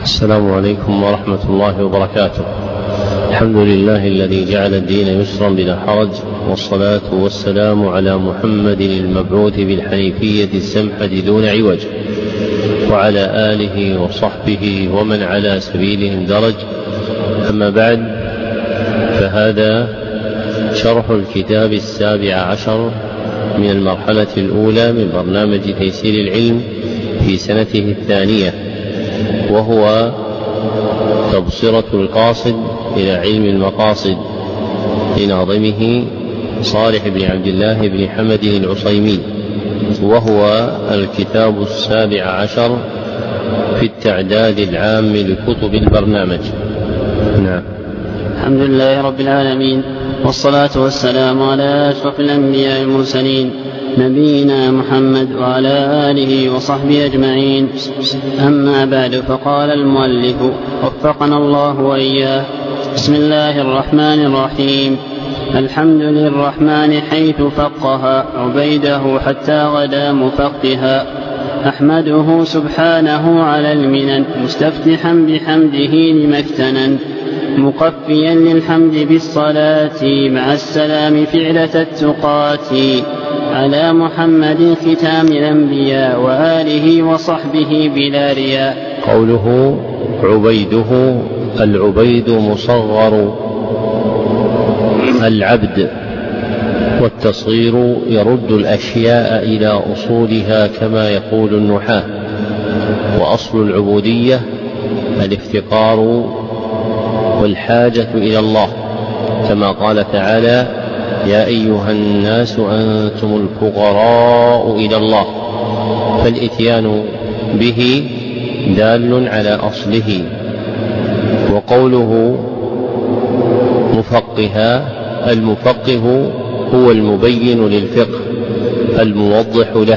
السلام عليكم ورحمة الله وبركاته. الحمد لله الذي جعل الدين يسرا بلا حرج، والصلاة والسلام على محمد المبعوث بالحنيفية السمحة دون عوج، وعلى آله وصحبه ومن على سبيلهم درج. أما بعد، فهذا شرح الكتاب 17 من المرحلة الأولى من برنامج تيسير العلم في سنته 2، وهو تبصرة القاصد إلى علم المقاصد لناظمه صالح بن عبد الله بن حمد العصيمي، وهو الكتاب 17 في التعداد العام لكتب البرنامج. نعم. الحمد لله رب العالمين، والصلاة والسلام على أشرف الأنبياء المرسلين، نبينا محمد وعلى آله وصحبه أجمعين. أما بعد، فقال المؤلف وفقنا الله وإياه: بسم الله الرحمن الرحيم. الحمد للرحمن حيث فقها عبيده حتى غدا مفقها، أحمده سبحانه على المنن مستفتحا بحمده لما اكتنن، مقفيا للحمد بالصلاة مع السلام فعلة التقات، على محمد ختام الأنبياء وآله وصحبه بلا رياء. قوله عبيده، العبيد مصغر العبد، والتصغير يرد الأشياء إلى أصولها كما يقول النحاة. وأصل العبودية الافتقار والحاجة إلى الله، كما قال تعالى: يا أيها الناس أنتم الفقراء إلى الله. فالإتيان به دال على أصله. وقوله مفقها، المفقه هو المبين للفقه الموضح له.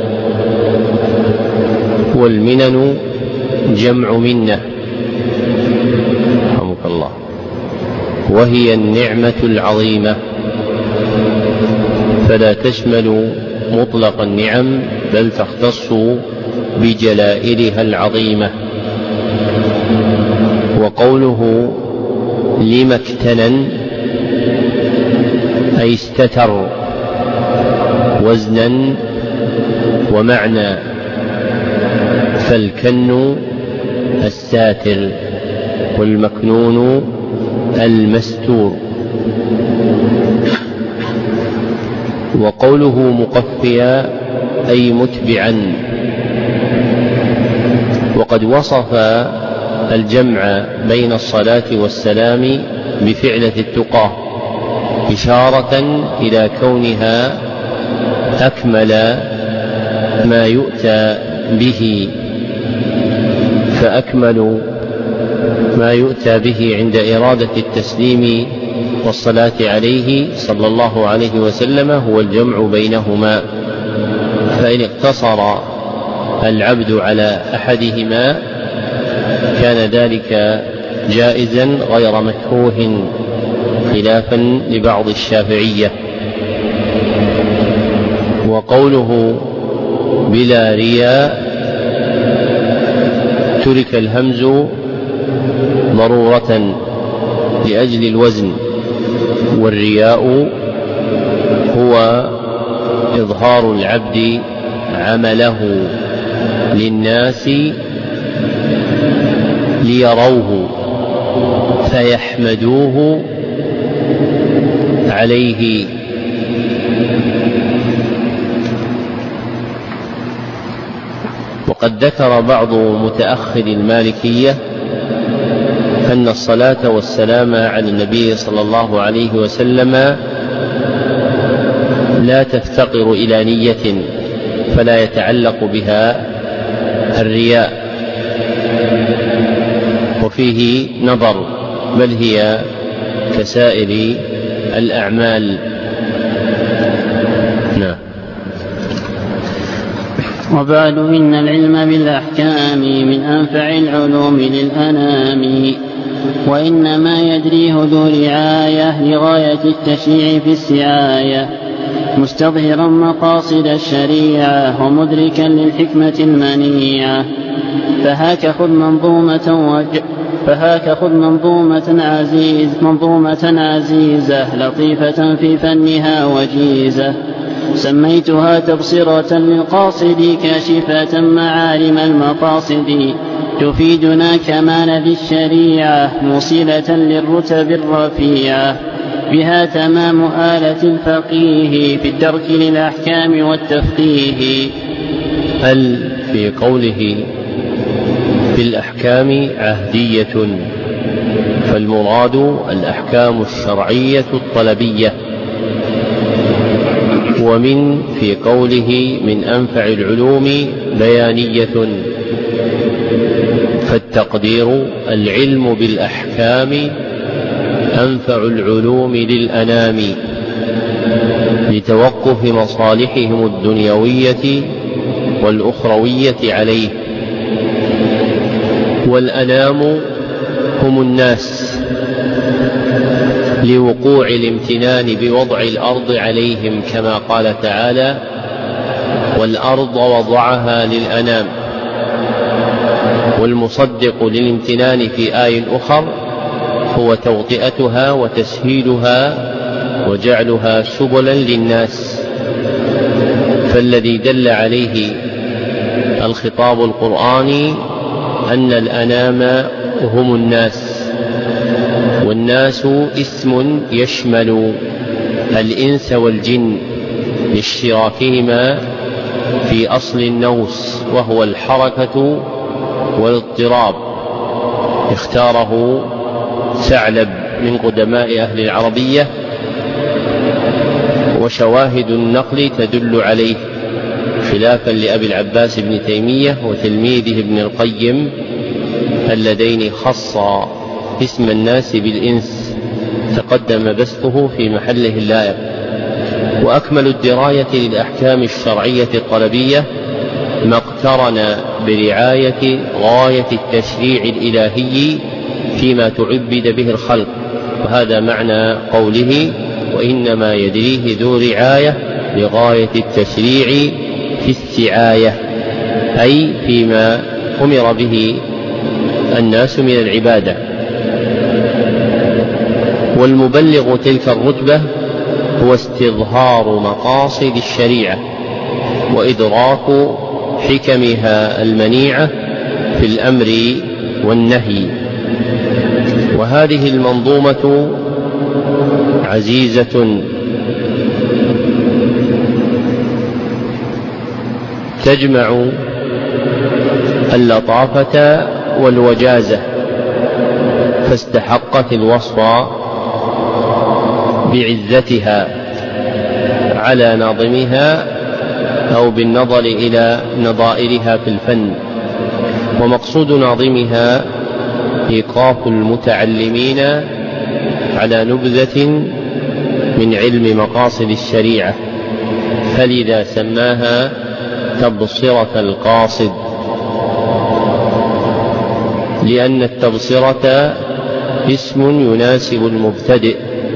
والمنن جمع منة، رحمك الله، وهي النعمة العظيمة، فلا تشمل مطلق النعم بل تختص بجلائلها العظيمة. وقوله لما اكتنن أي استتر وزنا ومعنى، فالكن الساتر والمكنون المستور. وقوله مقفيا أي متبعا. وقد وصف الجمع بين الصلاة والسلام بفعلة التقى، إشارة إلى كونها أكمل ما يؤتى به، فأكمل ما يؤتى به عند إرادة التسليم والصلاة عليه صلى الله عليه وسلم هو الجمع بينهما. فإن اقتصر العبد على أحدهما كان ذلك جائزا غير مكروه، خلافا لبعض الشافعية. وقوله بلا رياء، ترك الهمز ضرورة لأجل الوزن، والرياء هو إظهار العبد عمله للناس ليروه فيحمدوه عليه. وقد ذكر بعض متأخر المالكية أن الصلاة والسلام على النبي صلى الله عليه وسلم لا تفتقر إلى نية، فلا يتعلق بها الرياء، وفيه نظر، بل هي كسائر الأعمال. نعم. وبعد، إن العلم بالأحكام من أنفع العلوم للأنام، وإنما يدريه ذو رعاية لغاية التشريع في السعاية، مستظهرا مقاصد الشريعة ومدركا للحكمة المنيعة. فهاك خذ منظومة عزيزة لطيفة في فنها وجيزة، سميتها تبصرة للقاصد كاشفة معالم المقاصد، تفيدنا كمال ذي الشريعة موصلة للرتب الرفيعة، بها تمام آلة الفقيه في الدرك للأحكام والتفقيه. هل في قوله في الأحكام عهدية فالمراد الأحكام الشرعية الطلبية، ومن في قوله من أنفع العلوم بيانية فالتقدير العلم بالأحكام أنفع العلوم للأنام لتوقف مصالحهم الدنيوية والأخروية عليه، والأنام هم الناس لوقوع الامتنان بوضع الأرض عليهم كما قال تعالى والأرض وضعها للأنام، والمصدق للامتنان في آي أخر هو توطئتها وتسهيلها وجعلها سبلا للناس، فالذي دل عليه الخطاب القرآني أن الأنام هم الناس، والناس اسم يشمل الإنس والجن لاشتراكهما في أصل النوس وهو الحركة والاضطراب، اختاره ثعلب من قدماء أهل العربية، وشواهد النقل تدل عليه خلافا لأبي العباس بن تيمية وتلميذه ابن القيم اللذين خصا اسم الناس بالإنس تقدم بسطه في محله اللائق. وأكمل الدراية للأحكام الشرعية الطلبية ما اقترن برعاية غاية التشريع الإلهي فيما تعبد به الخلق، وهذا معنى قوله وإنما يدريه ذو رعاية لغاية التشريع في استعاية، أي فيما أمر به الناس من العبادة. والمبلغ تلك الرتبة هو استظهار مقاصد الشريعة وإدراك حكمها المنيعة في الأمر والنهي. وهذه المنظومة عزيزة تجمع اللطافة والوجازة، فاستحقت الوصف بعزتها على ناظمها أو بالنظر إلى نظائرها في الفن. ومقصود ناظمها إيقاف المتعلمين على نبذة من علم مقاصد الشريعة، فلذا سماها تبصرة القاصد، لأن التبصرة اسم يناسب المبتدئ،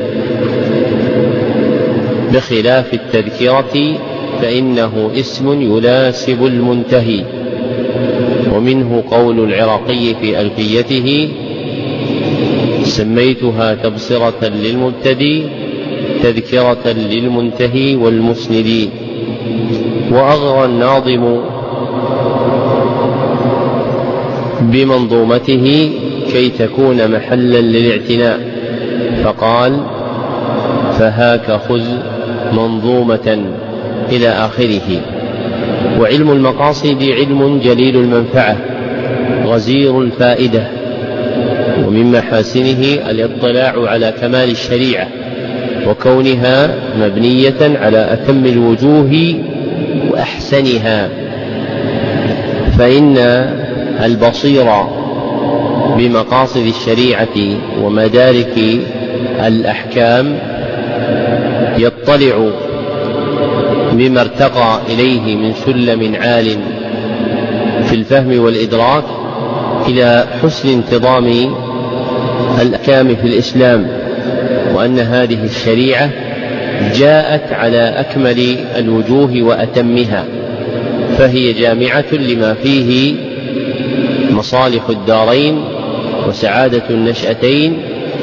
بخلاف التذكرة فإنه اسم يناسب المنتهي. ومنه قول العراقي في ألفيته سميتها تبصرة للمبتدئ تذكرة للمنتهي والمسند. وأغرى الناظم بمنظومته كي تكون محلا للاعتناء فقال فهاك خذ منظومة إلى آخره. وعلم المقاصد علم جليل المنفعة غزير الفائدة، ومن محاسنه الاطلاع على كمال الشريعة وكونها مبنية على أتم الوجوه وأحسنها، فإن البصير بمقاصد الشريعة ومدارك الأحكام يطلع بما ارتقى إليه من سلم عال في الفهم والإدراك إلى حسن انتظام الأحكام في الإسلام، وأن هذه الشريعة جاءت على أكمل الوجوه وأتمها، فهي جامعة لما فيه مصالح الدارين وسعادة النشأتين،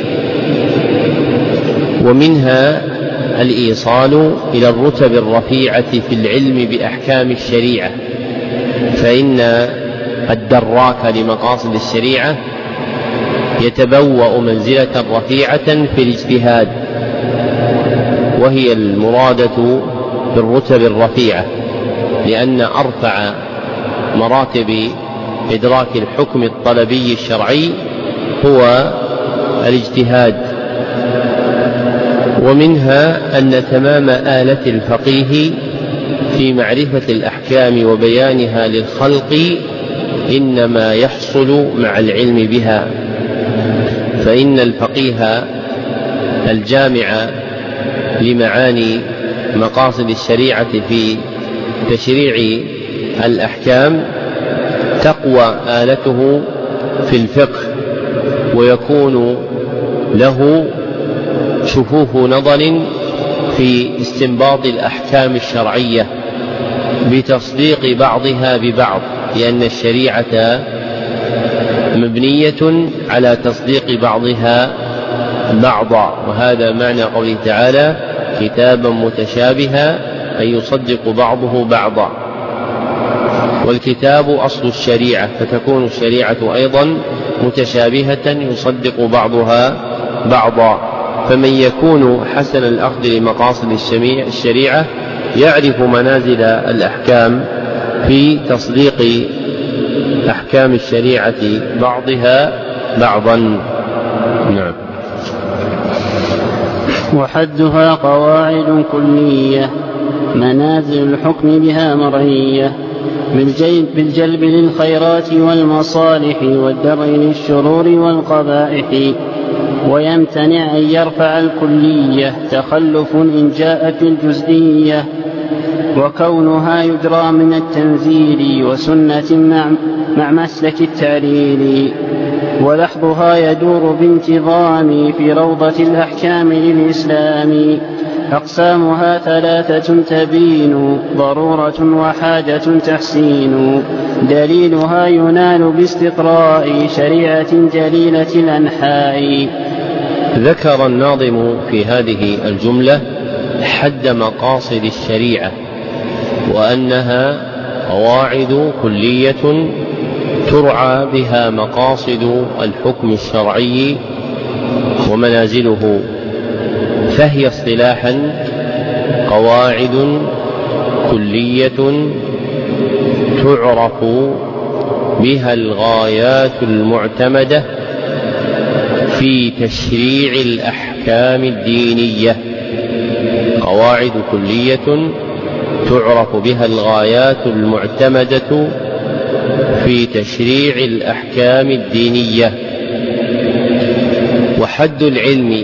ومنها الإيصال إلى الرتب الرفيعة في العلم بأحكام الشريعة، فإن الدراك لمقاصد الشريعة يتبوأ منزلة رفيعة في الاجتهاد، وهي المرادة بالرتب الرفيعة، لأن أرفع مراتب إدراك الحكم الطلبي الشرعي هو الاجتهاد. ومنها أن تمام آلة الفقيه في معرفة الأحكام وبيانها للخلق إنما يحصل مع العلم بها، فإن الفقيه الجامع لمعاني مقاصد الشريعة في تشريع الأحكام تقوى آلته في الفقه، ويكون له شفوف نظر في استنباط الأحكام الشرعية بتصديق بعضها ببعض، لأن الشريعة مبنية على تصديق بعضها بعضا، وهذا معنى قوله تعالى كتابا متشابها أي يصدق بعضه بعضا. والكتاب أصل الشريعة، فتكون الشريعة أيضا متشابهة يصدق بعضها بعضا. فمن يكون حسن الأخذ لمقاصد الشريعة يعرف منازل الأحكام في تصديق أحكام الشريعة بعضها بعضا. نعم. وحدها قواعد كلية منازل الحكم بها مرعية، بالجلب للخيرات والمصالح والدرء للشرور والقبائح، ويمتنع أن يرفع الكلية تخلف إن جاءت الجزئية، وكونها يجرى من التنزيل وسنة مع مسلك التعليل، ولحظها يدور بانتظام في روضة الأحكام للإسلام. أقسامها ثلاثة تبين ضرورة وحاجة تحسين، دليلها ينال باستقراء شريعة جليلة الأنحاء. ذكر الناظم في هذه الجملة حد مقاصد الشريعة، وأنها قواعد كلية ترعى بها مقاصد الحكم الشرعي ومنازله، فهي اصطلاحا قواعد كلية تعرف بها الغايات المعتمدة في تشريع الأحكام الدينية. قواعد كلية تعرف بها الغايات المعتمدة في تشريع الأحكام الدينية. وحد العلم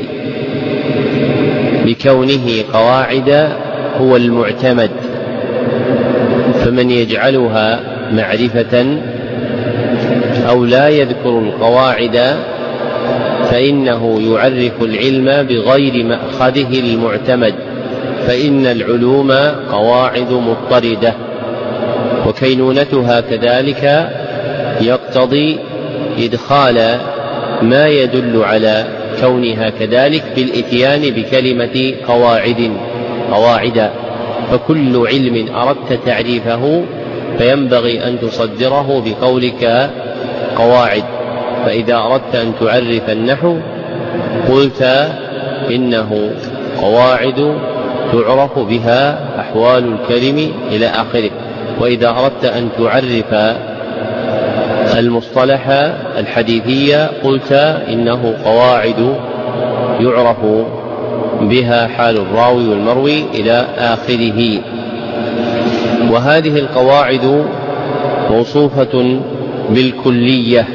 بكونه قواعد هو المعتمد، فمن يجعلها معرفة أو لا يذكر القواعد فإنه يعرف العلم بغير مأخذه المعتمد، فإن العلوم قواعد مضطردة، وكينونتها كذلك يقتضي إدخال ما يدل على كونها كذلك بالإتيان بكلمة قواعد. فكل علم أردت تعريفه فينبغي أن تصدره بقولك قواعد. فإذا أردت أن تعرف النحو قلت إنه قواعد تعرف بها أحوال الكلم إلى آخره. وإذا أردت أن تعرف المصطلح الحديثية قلت إنه قواعد يعرف بها حال الراوي والمروي إلى آخره. وهذه القواعد موصوفة بالكلية،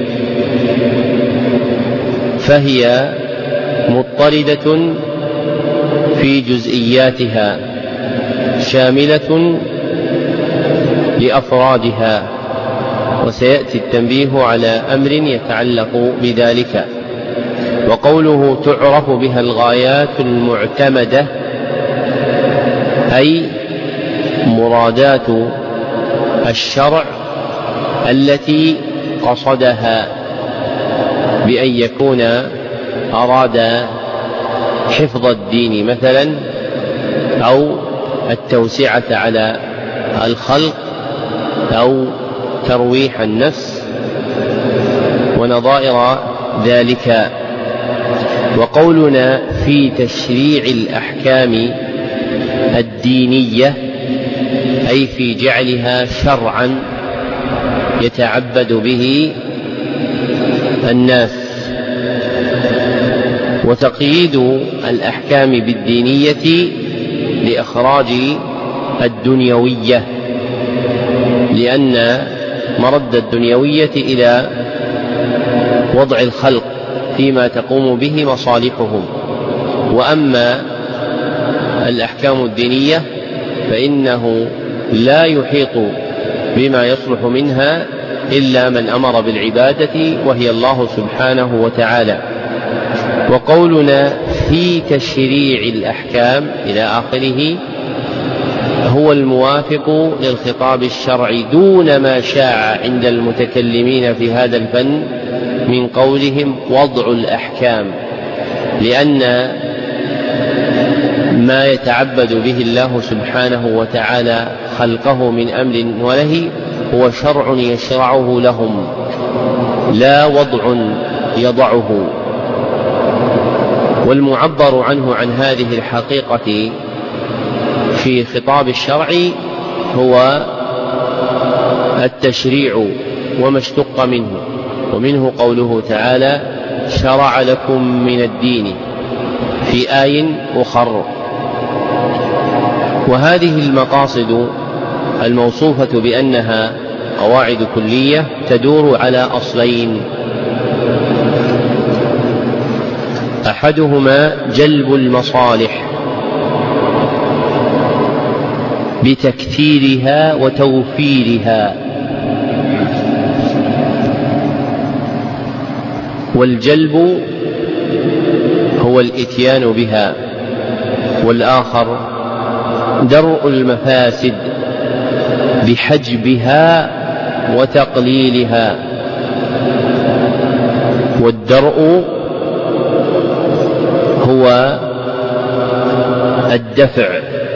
فهي مضطردة في جزئياتها شاملة لأفرادها، وسيأتي التنبيه على أمر يتعلق بذلك. وقوله تعرف بها الغايات المعتمدة أي مرادات الشرع التي قصدها بأن يكون أراد حفظ الدين مثلا أو التوسعة على الخلق أو ترويح النفس ونظائر ذلك. وقولنا في تشريع الأحكام الدينية أي في جعلها شرعا يتعبد به الناس، وتقييد الأحكام بالدينية لإخراج الدنيوية، لأن مرد الدنيوية إلى وضع الخلق فيما تقوم به مصالحهم، وأما الأحكام الدينية فإنه لا يحيط بما يصلح منها إلا من أمر بالعبادة وهي الله سبحانه وتعالى. وقولنا في تشريع الأحكام إلى آخره هو الموافق للخطاب الشرعي دون ما شاع عند المتكلمين في هذا الفن من قولهم وضع الأحكام، لأن ما يتعبد به الله سبحانه وتعالى خلقه من أمر ونهي هو شرع يشرعه لهم لا وضع يضعه. والمعبر عنه عن هذه الحقيقة في خطاب الشرع هو التشريع وما اشتق منه، ومنه قوله تعالى شرع لكم من الدين في آي أخر. وهذه المقاصد الموصوفة بأنها قواعد كلية تدور على أصلين: أحدهما جلب المصالح بتكثيرها وتوفيرها، والجلب هو الإتيان بها، والآخر درء المفاسد بحجبها وتقليلها. والدرء هو الدفع،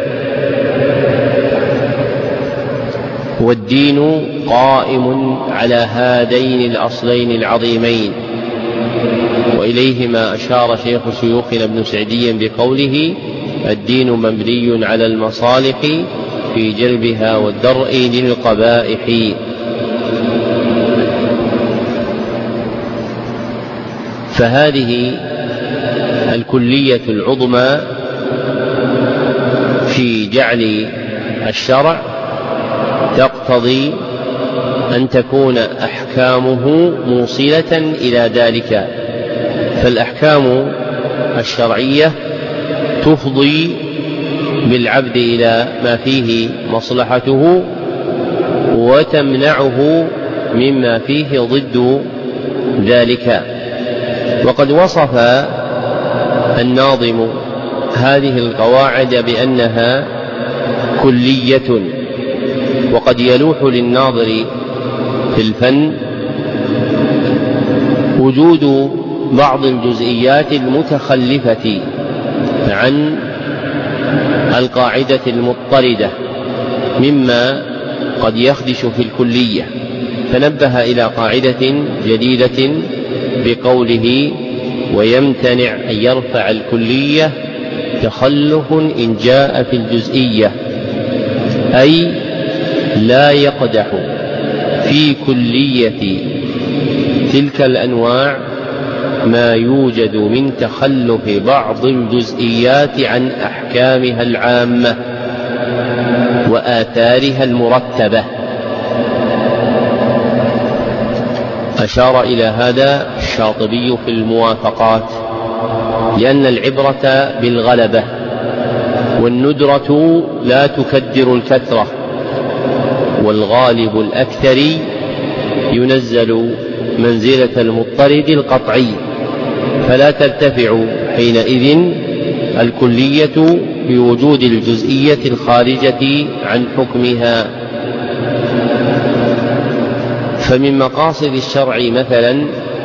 والدين قائم على هذين الأصلين العظيمين، وإليهما أشار شيخ شيوخنا ابن سعدي بقوله الدين مبني على المصالح في جلبها والدرء للقبائح. فهذه الكلية العظمى في جعل الشرع تقتضي أن تكون أحكامه موصلة إلى ذلك، فالأحكام الشرعية تفضي بالعبد إلى ما فيه مصلحته وتمنعه مما فيه ضد ذلك. وقد وصف الناظم هذه القواعد بأنها كلية، وقد يلوح للناظر في الفن وجود بعض الجزئيات المتخلفة عن القاعدة المضطردة مما قد يخدش في الكلية، فنبه إلى قاعدة جديدة بقوله ويمتنع أن يرفع الكلية تخلف إن جاء في الجزئية، أي لا يقدح في كلية تلك الأنواع ما يوجد من تخلف بعض الجزئيات عن أحكامها العامة وآثارها المرتبة. أشار إلى هذا الشاطبي في الموافقات، لأن العبرة بالغلبة، والندرة لا تكدر الكثرة، والغالب الأكثر ينزل منزلة المضطرد القطعي، فلا ترتفع حينئذ الكلية بوجود الجزئية الخارجة عن حكمها. فمن مقاصد الشرع مثلا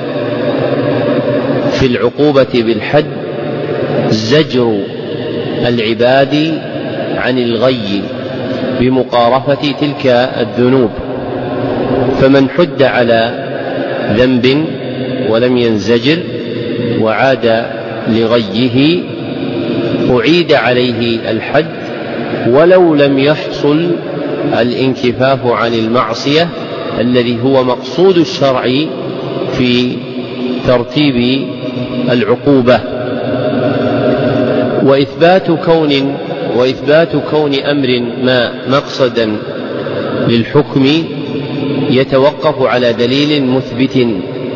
في العقوبة بالحد زجر العباد عن الغي بمقارفة تلك الذنوب، فمن حد على ذنب ولم ينزجر وعاد لغيه أعيد عليه الحد ولو لم يحصل الانكفاف عن المعصية الذي هو مقصود الشرع في ترتيب العقوبة. وإثبات كون أمر ما مقصدا للحكم يتوقف على دليل مثبت،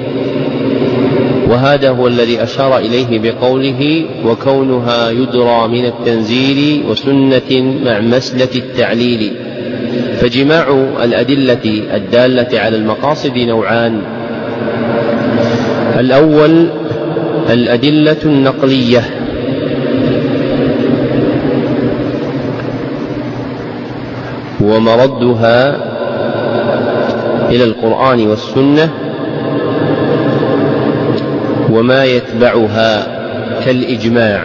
وهذا هو الذي أشار إليه بقوله وكونها يدرى من التنزيل وسنة مع مسلة التعليل. فجماع الأدلة الدالة على المقاصد نوعان: الأول الأدلة النقلية، ومردها إلى القرآن والسنة وما يتبعها كالإجماع،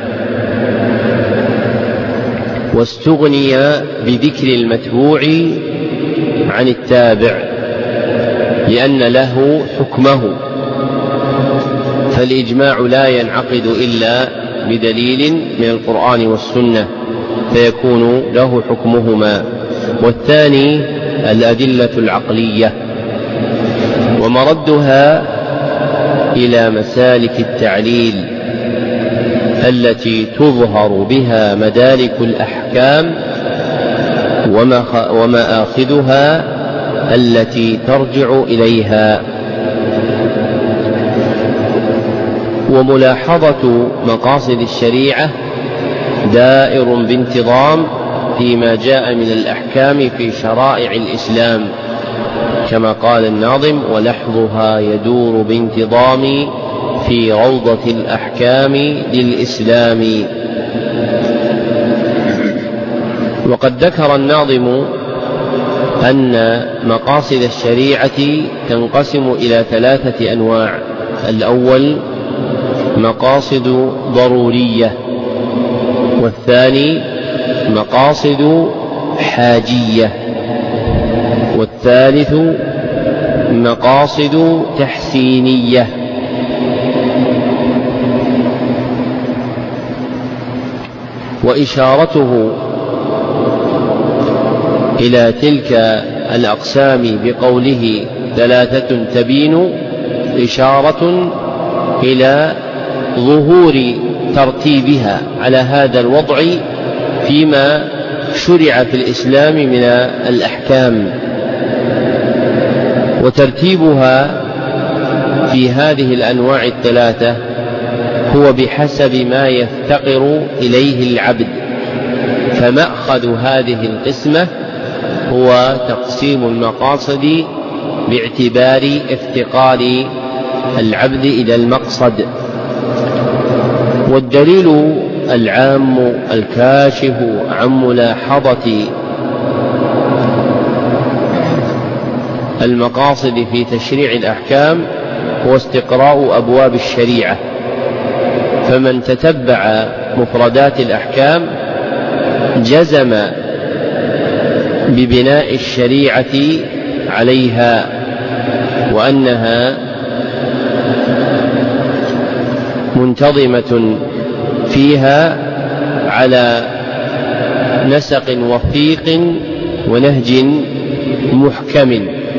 واستغني بذكر المتبوع عن التابع لأن له حكمه، فالإجماع لا ينعقد إلا بدليل من القرآن والسنة فيكون له حكمهما. والثاني الأدلة العقلية، ومردها إلى مسالك التعليل التي تظهر بها مدارك الأحكام ومآخذها التي ترجع إليها. وملاحظة مقاصد الشريعة دائر بانتظام فيما جاء من الأحكام في شرائع الإسلام، كما قال الناظم ولحظها يدور بانتظام في روضة الأحكام للإسلام. وقد ذكر الناظم أن مقاصد الشريعة تنقسم إلى 3 أنواع: الأول مقاصد ضرورية، والثاني مقاصد حاجية، والثالث مقاصد تحسينية. وإشارته إلى تلك الأقسام بقوله 3 تبين إشارة إلى ظهور ترتيبها على هذا الوضع فيما شرع في الإسلام من الأحكام، وترتيبها في هذه الأنواع 3 هو بحسب ما يفتقر إليه العبد، فمأخذ هذه القسمة هو تقسيم المقاصد باعتبار افتقار العبد إلى المقصد. والدليل العام الكاشف عن ملاحظة المقاصد في تشريع الأحكام هو استقراء أبواب الشريعة، فمن تتبع مفردات الأحكام جزم ببناء الشريعة عليها، وأنها منتظمة فيها على نسق وثيق ونهج محكم،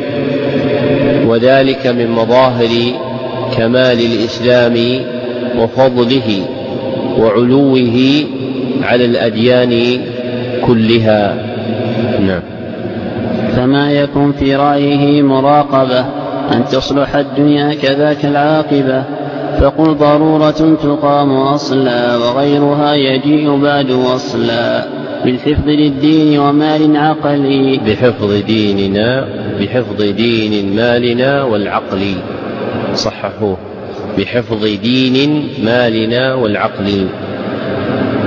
وذلك من مظاهر كمال الإسلام وفضله وعلوه على الأديان كلها. نعم. فما يكن في رأيه مراقبة أن تصلح الدنيا كذاك العاقبة، فقل ضرورة تقام أصلا وغيرها يجيء بعد وصلا، بالحفظ للدين ومال عقلي، بحفظ دين مالنا والعقل، صححوه، بحفظ دين مالنا والعقل.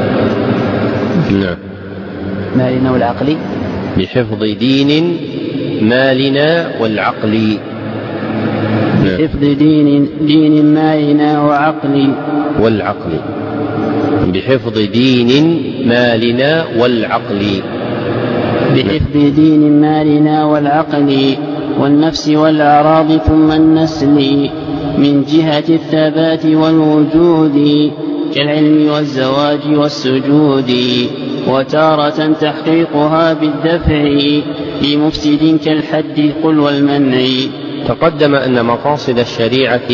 نعم. مالنا والعقل، بحفظ دين مالنا والعقل. بحفظ دين مالنا والعقل. بحفظ دين مالنا والعقل. بحفظ دين مالنا والعقل والنفس والأعراض ثم النسل من جهة الثبات والوجود كالعلم والزواج والسجود وتارة تحقيقها بالدفع لمفسد كالحد قل والمنع. تقدم أن مقاصد الشريعة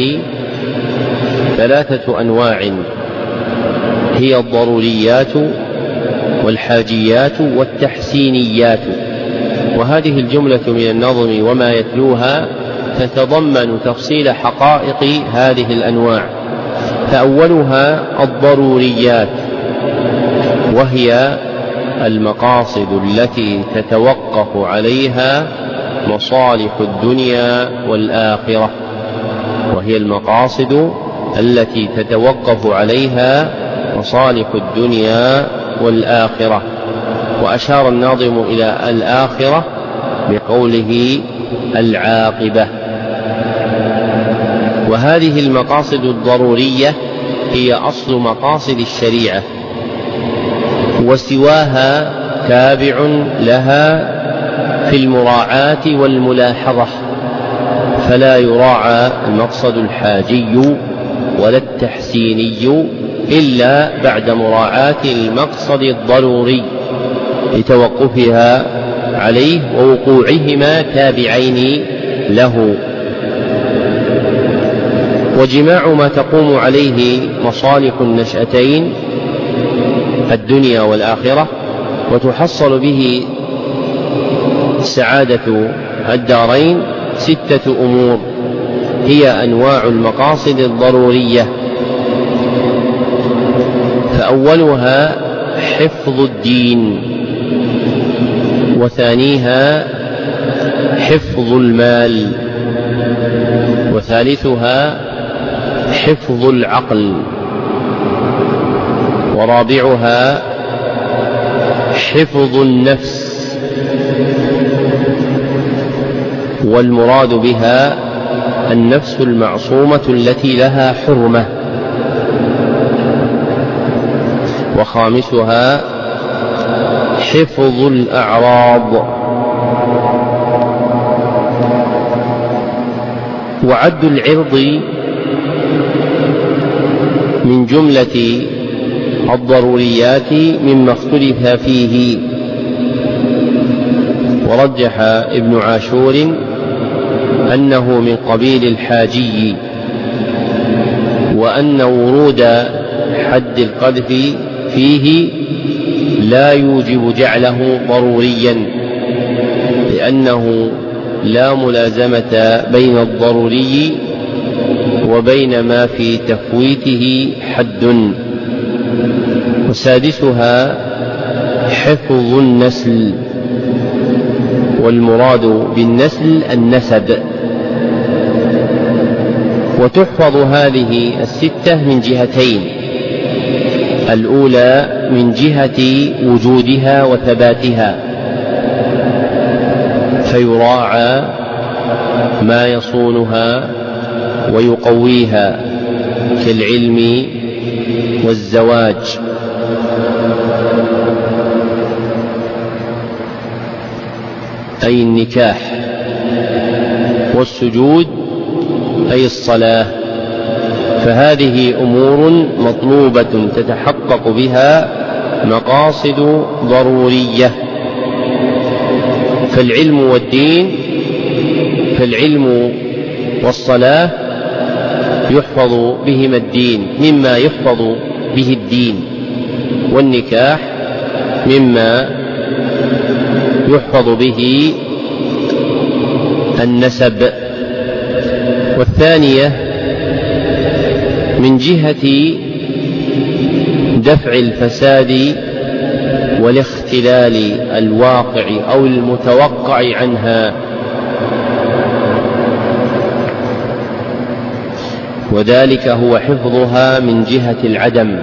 3 أنواع هي الضروريات والحاجيات والتحسينيات، وهذه الجملة من النظم وما يتلوها تتضمن تفصيل حقائق هذه الأنواع. فأولها الضروريات، وهي المقاصد التي تتوقف عليها مصالح الدنيا والآخرة، وهي المقاصد التي تتوقف عليها مصالح الدنيا والآخرة. وأشار الناظم إلى الآخرة بقوله العاقبة. وهذه المقاصد الضرورية هي أصل مقاصد الشريعة، وسواها تابع لها في المراعاة والملاحظة، فلا يراعى المقصد الحاجي ولا التحسيني إلا بعد مراعاة المقصد الضروري لتوقفها عليه ووقوعهما تابعين له. وجماع ما تقوم عليه مصالح النشأتين الدنيا والآخرة وتحصل به سعادة الدارين 6 أمور هي أنواع المقاصد الضرورية. فأولها حفظ الدين، وثانيها حفظ المال، وثالثها حفظ العقل، ورابعها حفظ النفس، والمراد بها النفس المعصومة التي لها حرمة، وخامسها حفظ الأعراض. وعد العرض من جملة الضروريات مما اختلف فيه، ورجح ابن عاشور أنه من قبيل الحاجي، وأن ورود حد القذف فيه لا يوجب جعله ضروريا، لأنه لا ملازمة بين الضروري وبين ما في تفويته حد. وسادسها حفظ النسل، والمراد بالنسل النسب. وتحفظ هذه 6 من جهتين: الأولى من جهة وجودها وثباتها، فيراعى ما يصونها ويقويها كالعلم والزواج. أي النكاح، والسجود أي الصلاة. فهذه أمور مطلوبة تتحقق بها مقاصد ضرورية. فالعلم والصلاة يحفظ بهما الدين مما يحفظ به الدين، والنكاح مما يحفظ به النسب. والثانية من جهة دفع الفساد والاختلال الواقع أو المتوقع عنها، وذلك هو حفظها من جهة العدم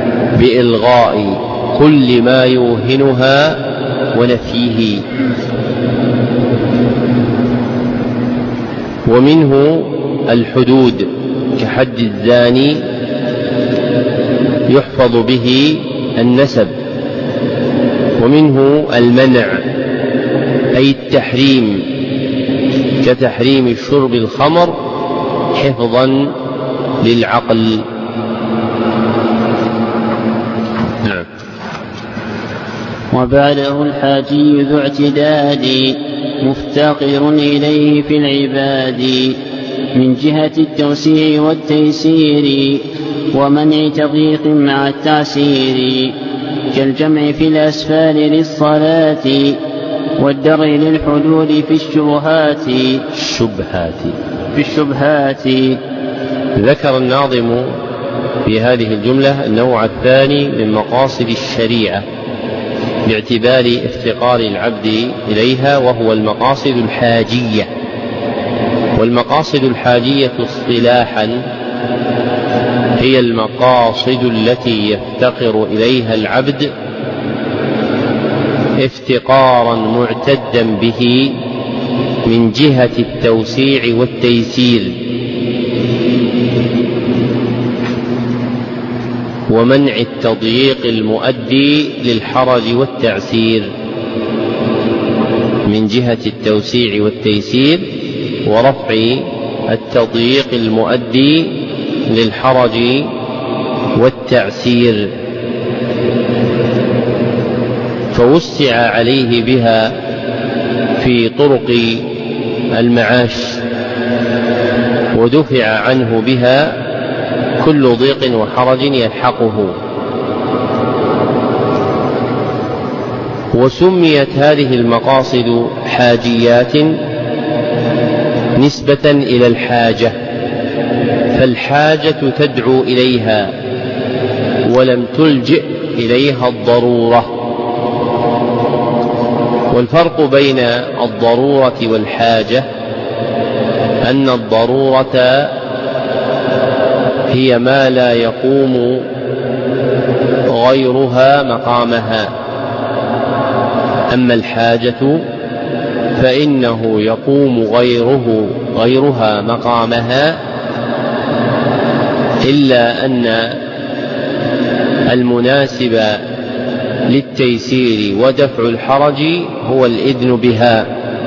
بإلغاء كل ما يوهنها ونفيه. ومنه الحدود كحد الزاني يحفظ به النسب. ومنه المنع أي التحريم كتحريم شرب الخمر حفظا للعقل. نعم. وبعده الحاجي ذو اعتداد مفتقر إليه في العباد من جهة التوسيع والتيسير ومنع تضييق مع التعسير كالجمع في الأسفار للصلاة والدرء للحدود في الشبهات. ذكر الناظم في هذه الجملة النوع الثاني من مقاصد الشريعة باعتبار افتقار العبد إليها، وهو المقاصد الحاجية. والمقاصد الحاجية اصطلاحا هي المقاصد التي يفتقر إليها العبد افتقارا معتدا به من جهة التوسيع والتيسير ومنع التضييق المؤدي للحرج والتعسير. من جهة التوسيع والتيسير ورفع التضييق المؤدي للحرج والتعسير، فوسع عليه بها في طرق المعاش ودفع عنه بها كل ضيق وحرج يلحقه. وسميت هذه المقاصد حاجيات نسبة إلى الحاجة، فالحاجة تدعو إليها ولم تلجئ إليها الضرورة. والفرق بين الضرورة والحاجة أن الضرورة هي ما لا يقوم غيرها مقامها، أما الحاجة فإنه يقوم غيرها مقامها، إلا أن المناسب للتيسير ودفع الحرج هو الإذن بها.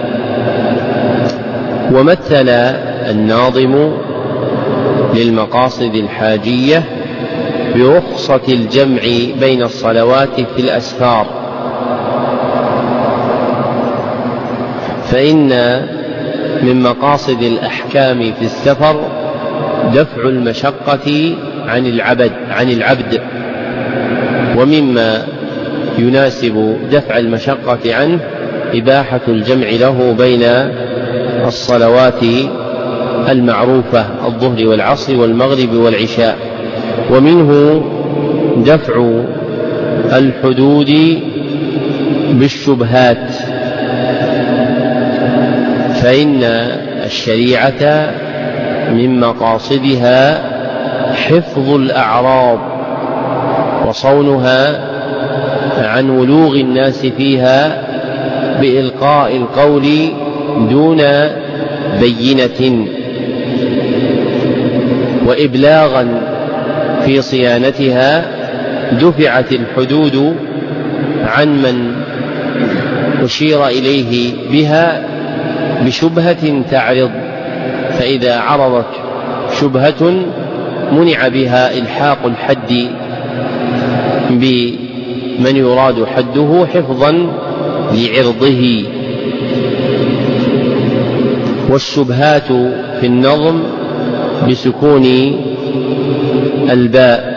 ومثل الناظم للمقاصد الحاجية برخصة الجمع بين الصلوات في الأسفار، فإن من مقاصد الأحكام في السفر دفع المشقة عن العبد، ومما يناسب دفع المشقة عنه إباحة الجمع له بين الصلوات المعروفة الظهر والعصر والمغرب والعشاء. ومنه دفع الحدود بالشبهات، فإن الشريعة من مقاصدها حفظ الأعراض وصونها عن ولوغ الناس فيها بإلقاء القول دون بينة، وإبلاغا في صيانتها دفعت الحدود عن من أشير إليه بها بشبهة تعرض، فإذا عرضت شبهة منع بها إلحاق الحد بمن يراد حده حفظا لعرضه. والشبهات في النظم بسكون الباء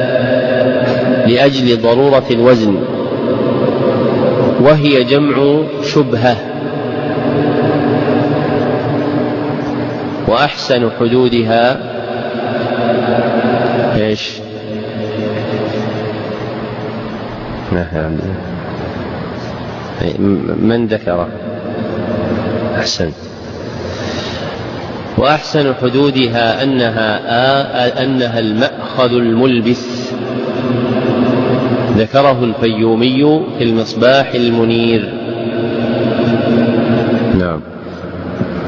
لأجل ضرورة الوزن، وهي جمع شبهة. وأحسن حدودها إيش؟ من ذكر؟ أحسن. وأحسن حدودها أنها المأخذ الملبس، ذكره الفيومي في المصباح المنير.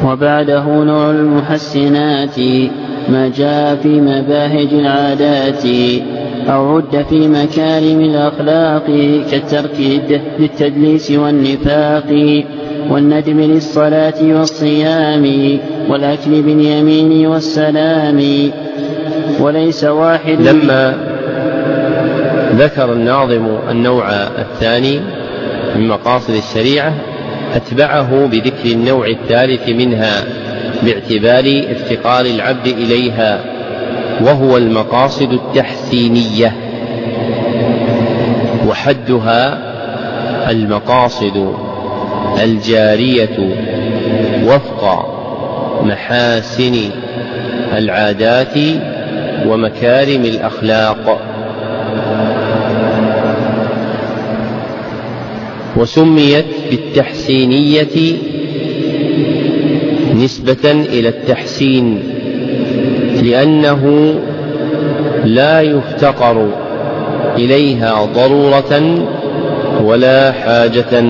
وبعده نوع المحسنات ما جاء في مباهج العادات أو عد في مكارم الأخلاق كالترك للتدليس والنفاق والندم للصلاة والصيام والأكل باليمين والسلام. وليس واحد. لما ذكر الناظم النوع الثاني من مقاصد الشريعة أتبعه بذكر النوع الثالث منها باعتبار افتقار العبد إليها، وهو المقاصد التحسينية، وحدها المقاصد الجارية وفق محاسن العادات ومكارم الأخلاق. وسميت بالتحسينية نسبة إلى التحسين لأنه لا يفتقر إليها ضرورة ولا حاجة.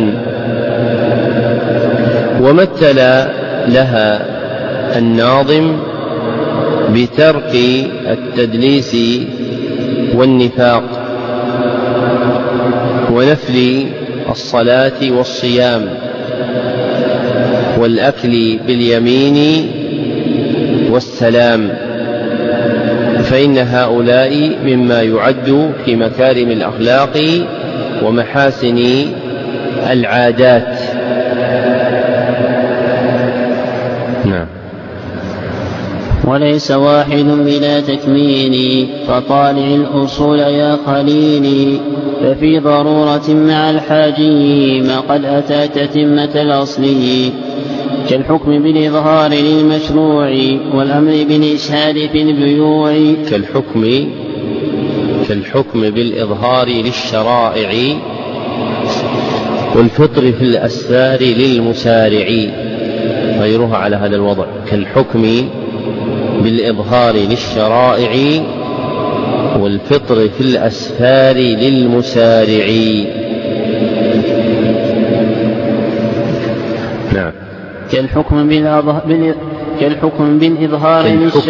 ومثل لها الناظم بترك التدليس والنفاق ونفل الصلاة والصيام والأكل باليمين والسلام، فإن هؤلاء مما يعد في مكارم الأخلاق ومحاسن العادات. نعم. وليس واحد بلا تكميل فطالع الأصول يا خليلي، ففي ضرورة مع الحاجي ما قد أتى تتمة الأصلي، كالحكم بالإظهار للمشروع والأمر بالإشهاد في البيوع. كالحكم بالإظهار للشرائع والفطر في الأسفار للمسارع، غيرها على هذا الوضع، كالحكم بالإظهار للشرائع والفطر في الأسفار للمسارع. نعم. كالحكم بالإظهار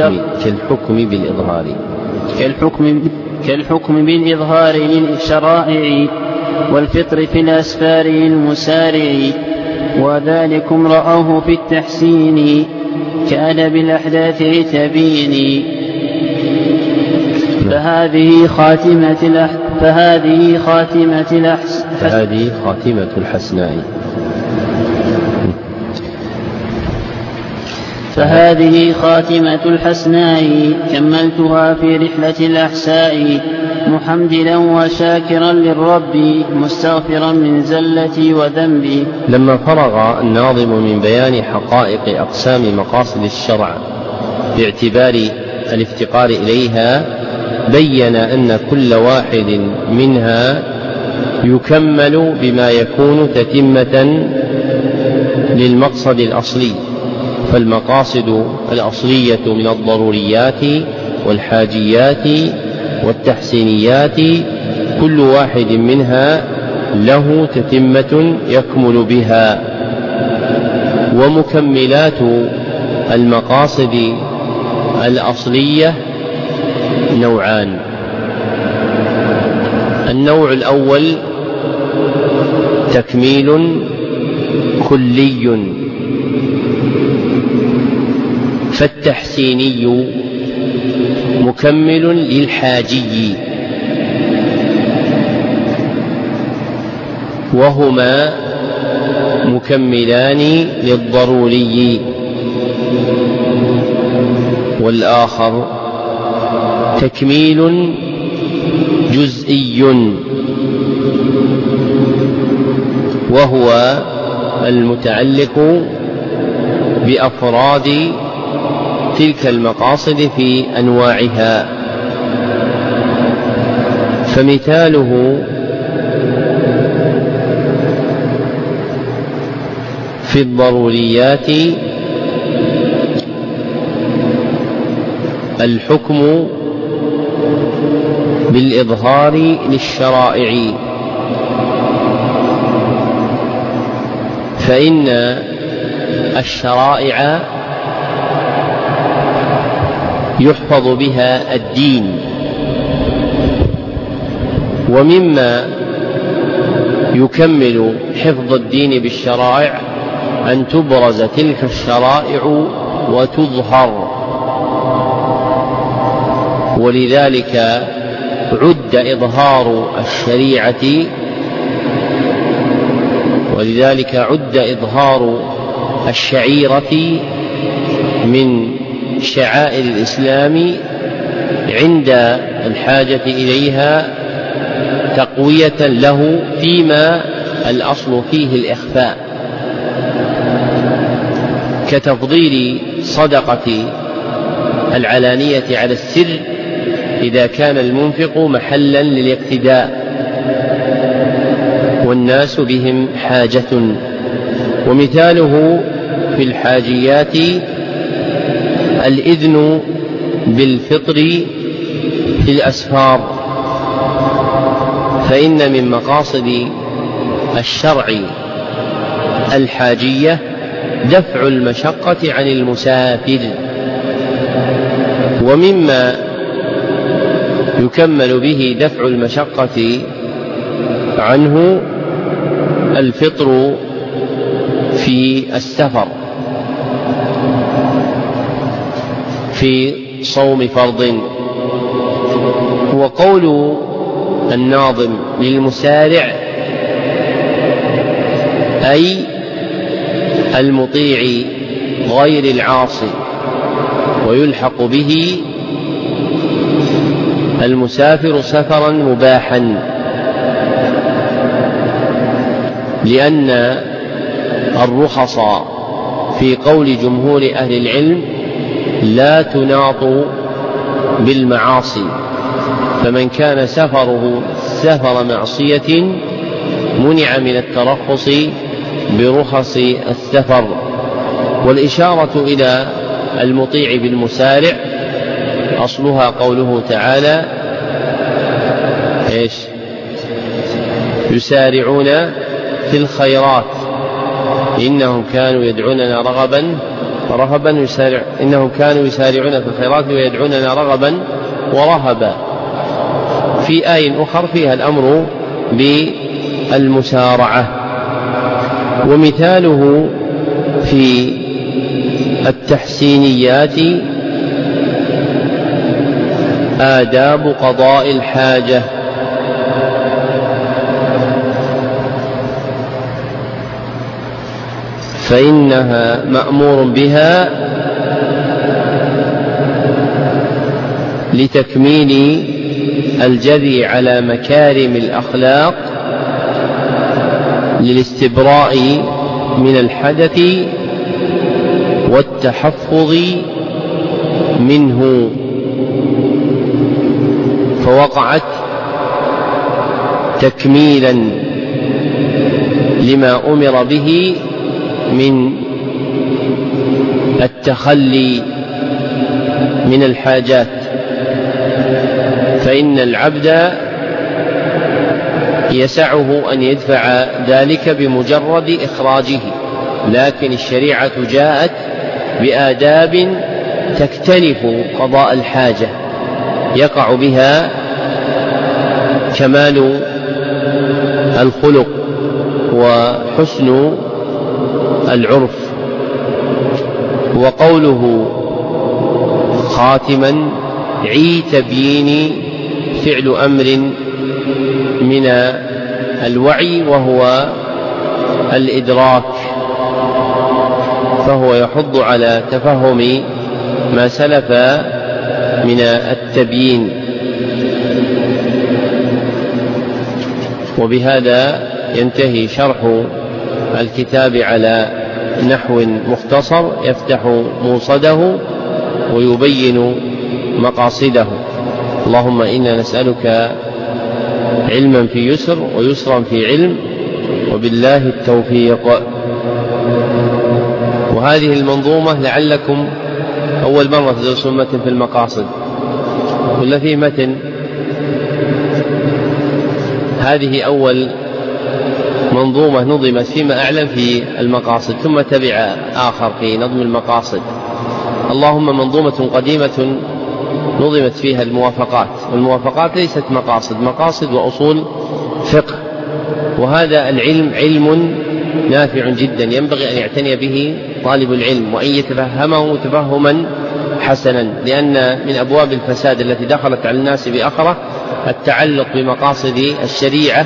للشرائع والفطر في الأسفار للمسارع، وذلكم رأوه في التحسين كأدب الأحداث عتبين. فهذه خاتمة الحسناء. فهذه خاتمة الحسناء كملتها في رحلة الأحساء، محمدا وشاكرا للرب مستغفرا من زلتي وذنبي. لما فرغ الناظم من بيان حقائق أقسام مقاصد الشرع باعتبار الافتقار إليها، بين أن كل واحد منها يكمل بما يكون تتمة للمقصد الأصلي. فالمقاصد الأصلية من الضروريات والحاجيات والتحسينيات كل واحد منها له تتمة يكمل بها. ومكملات المقاصد الأصلية نوعان: النوع الأول تكميل كلي، فالتحسيني مكمل للحاجي، وهما مكملان للضروري. والآخر تكميل جزئي، وهو المتعلق بأفراد تلك المقاصد في أنواعها. فمثاله في الضروريات الحكم بالإظهار للشرائع، فإن الشرائع يحفظ بها الدين. ومما يكمل حفظ الدين بالشرائع أن تبرز تلك الشرائع وتظهر، ولذلك عد إظهار الشعيرة من شعائر الإسلام عند الحاجة إليها تقوية له فيما الأصل فيه الإخفاء، كتفضيل صدقة العلانية على السر إذا كان المنفق محلا للاقتداء والناس بهم حاجة. ومثاله في الحاجيات الإذن بالفطر في الأسفار، فإن من مقاصد الشرع الحاجية دفع المشقة عن المسافر. ومما يكمل به دفع المشقة عنه الفطر في السفر في صوم فرض. وقول الناظم للمسارع أي المطيع غير العاصي، ويلحق به المسافر سفرا مباحا، لأن الرخص في قول جمهور أهل العلم لا تناط بالمعاصي، فمن كان سفره سفر معصية منع من الترخص برخص السفر. والإشارة إلى المطيع بالمسارع أصلها قوله تعالى يسارعون في الخيرات إنهم كانوا يدعوننا رغبا إنهم كانوا يسارعون في الخيرات ويدعوننا رغبا ورهبا. في آية أخرى فيها الأمر بالمسارعة. ومثاله في التحسينيات آداب قضاء الحاجة، فإنها مأمور بها لتكميل الجري على مكارم الأخلاق للاستبراء من الحدث والتحفظ منه، فوقعت تكميلا لما أمر به من التخلي من الحاجات. فإن العبد يسعه أن يدفع ذلك بمجرد إخراجه، لكن الشريعة جاءت بآداب تكتنف قضاء الحاجة يقع بها كمال الخلق وحسن العرف. وقوله خاتما عي تبيين فعل أمر من الوعي وهو الإدراك، فهو يحض على تفهم ما سلف من التبيين. وبهذا ينتهي شرح الكتاب على نحو مختصر يفتح موصده ويبين مقاصده. اللهم إنا نسألك علما في يسر ويسرا في علم، وبالله التوفيق. وهذه المنظومة لعلكم أول مرة تدرسون متن في المقاصد ولا فيه متن؟ هذه أول منظومة نظمت فيما أعلم في المقاصد، ثم تبع آخر في نظم المقاصد. اللهم منظومة قديمة نظمت فيها الموافقات، والموافقات ليست مقاصد، مقاصد وأصول فقه. وهذا العلم علم نافع جدا ينبغي أن يعتني به طالب العلم وأن يتفهمه تفهما حسنا، لأن من أبواب الفساد التي دخلت على الناس بأخرة التعلق بمقاصد الشريعة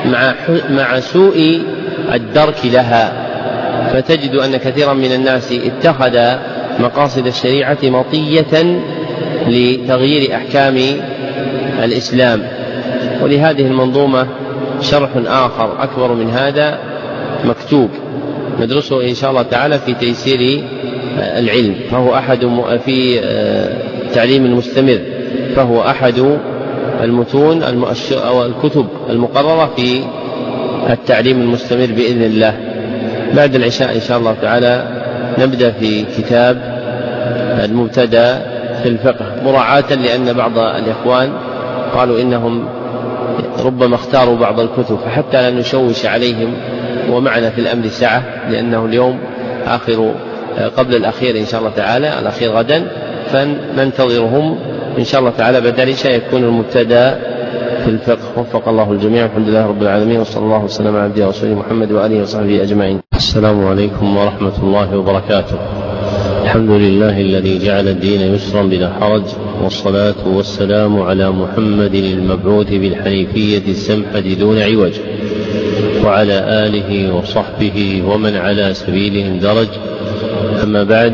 مع سوء الدرك لها، فتجد أن كثيرا من الناس اتخذ مقاصد الشريعة مطية لتغيير أحكام الإسلام. ولهذه المنظومة شرح آخر أكبر من هذا مكتوب ندرسه إن شاء الله تعالى في تيسير العلم، فهو أحد في تعليم المستمر، فهو أحد المتون أو الكتب المقررة في التعليم المستمر بإذن الله. بعد العشاء إن شاء الله تعالى نبدأ في كتاب المبتدأ في الفقه، مراعاة لأن بعض الإخوان قالوا إنهم ربما اختاروا بعض الكتب، فحتى لا نشوش عليهم ومعنا في الأمر سعة، لأنه اليوم آخر قبل الأخير إن شاء الله تعالى، الأخير غدا، فننتظرهم إن شاء الله تعالى. بعد العشاء يكون المبتدأ في الفقه. وفق الله الجميع، الحمد لله رب العالمين، وصلى الله وسلم على عبده ورسوله محمد وآله وصحبه أجمعين. السلام عليكم ورحمة الله وبركاته. الحمد لله الذي جعل الدين يسرا بلا حرج، والصلاة والسلام على محمد المبعوث بالحنيفية السمحة دون عوج، وعلى آله وصحبه ومن على سبيلهم درج. أما بعد،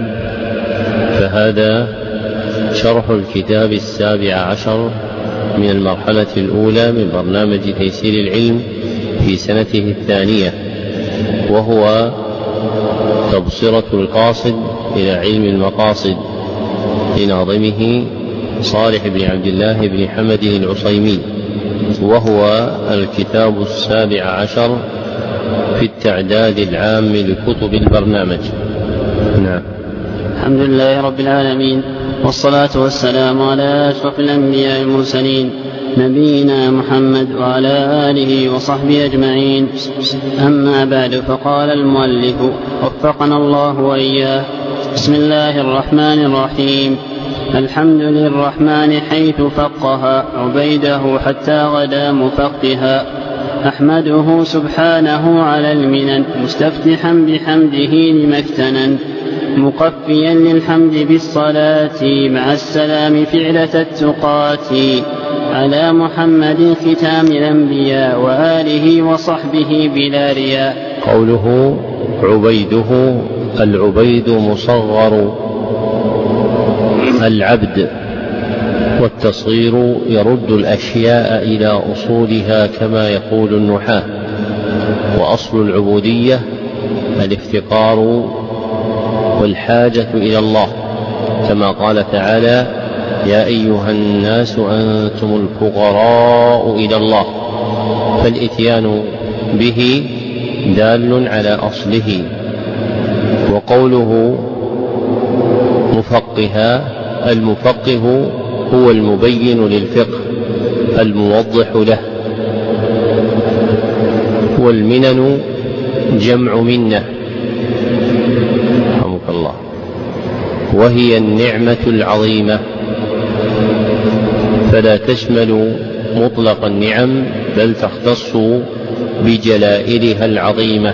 فهذا شرح الكتاب 17 من المرحلة الأولى من برنامج تيسير العلم في سنته 2، وهو تبصرة القاصد إلى علم المقاصد لناظمه صالح بن عبد الله بن حمد العصيمي، وهو الكتاب 17 في التعداد العام لكتب البرنامج. نعم. الحمد لله رب العالمين، والصلاة والسلام على أشرف الأنبياء المرسلين نبينا محمد وعلى آله وصحبه أجمعين. أما بعد، فقال المؤلف وفقنا الله وإياه: بسم الله الرحمن الرحيم. الحمد للرحمن حيث فقها عبيده حتى غدا مفقها، أحمده سبحانه على المنن مستفتحا بحمده لما اكتنن، مقفيا للحمد بالصلاة مع السلام فعلة التقات، على محمد ختام الأنبياء وآله وصحبه بلا رياء. قوله عبيده، العبيد مصغر العبد، والتصغير يرد الأشياء إلى أصولها كما يقول النحاة. وأصل العبودية الافتقار والحاجة إلى الله، كما قال تعالى: يا أيها الناس أنتم الفقراء إلى الله، فالإتيان به دال على أصله. وقوله مفقها، المفقه هو المبين للفقه الموضح له. والمنن جمع منة، رحمك الله، وهي النعمة العظيمة، فلا تشمل مطلق النعم بل تختص بجلائلها العظيمة.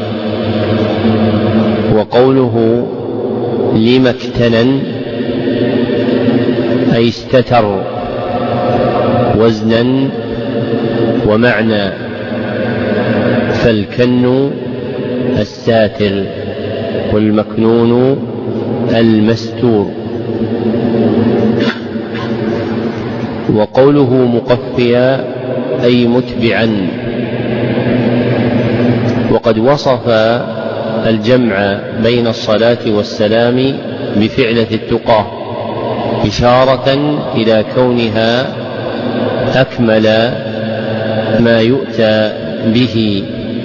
وقوله لما اكتنن أي استتر وزنا ومعنى، فالكن الساتر والمكنون المستور. وقوله مقفيا أي متبعا. وقد وصف الجمع بين الصلاة والسلام بفعلة التقى، إشارة إلى كونها أكمل ما يؤتى به،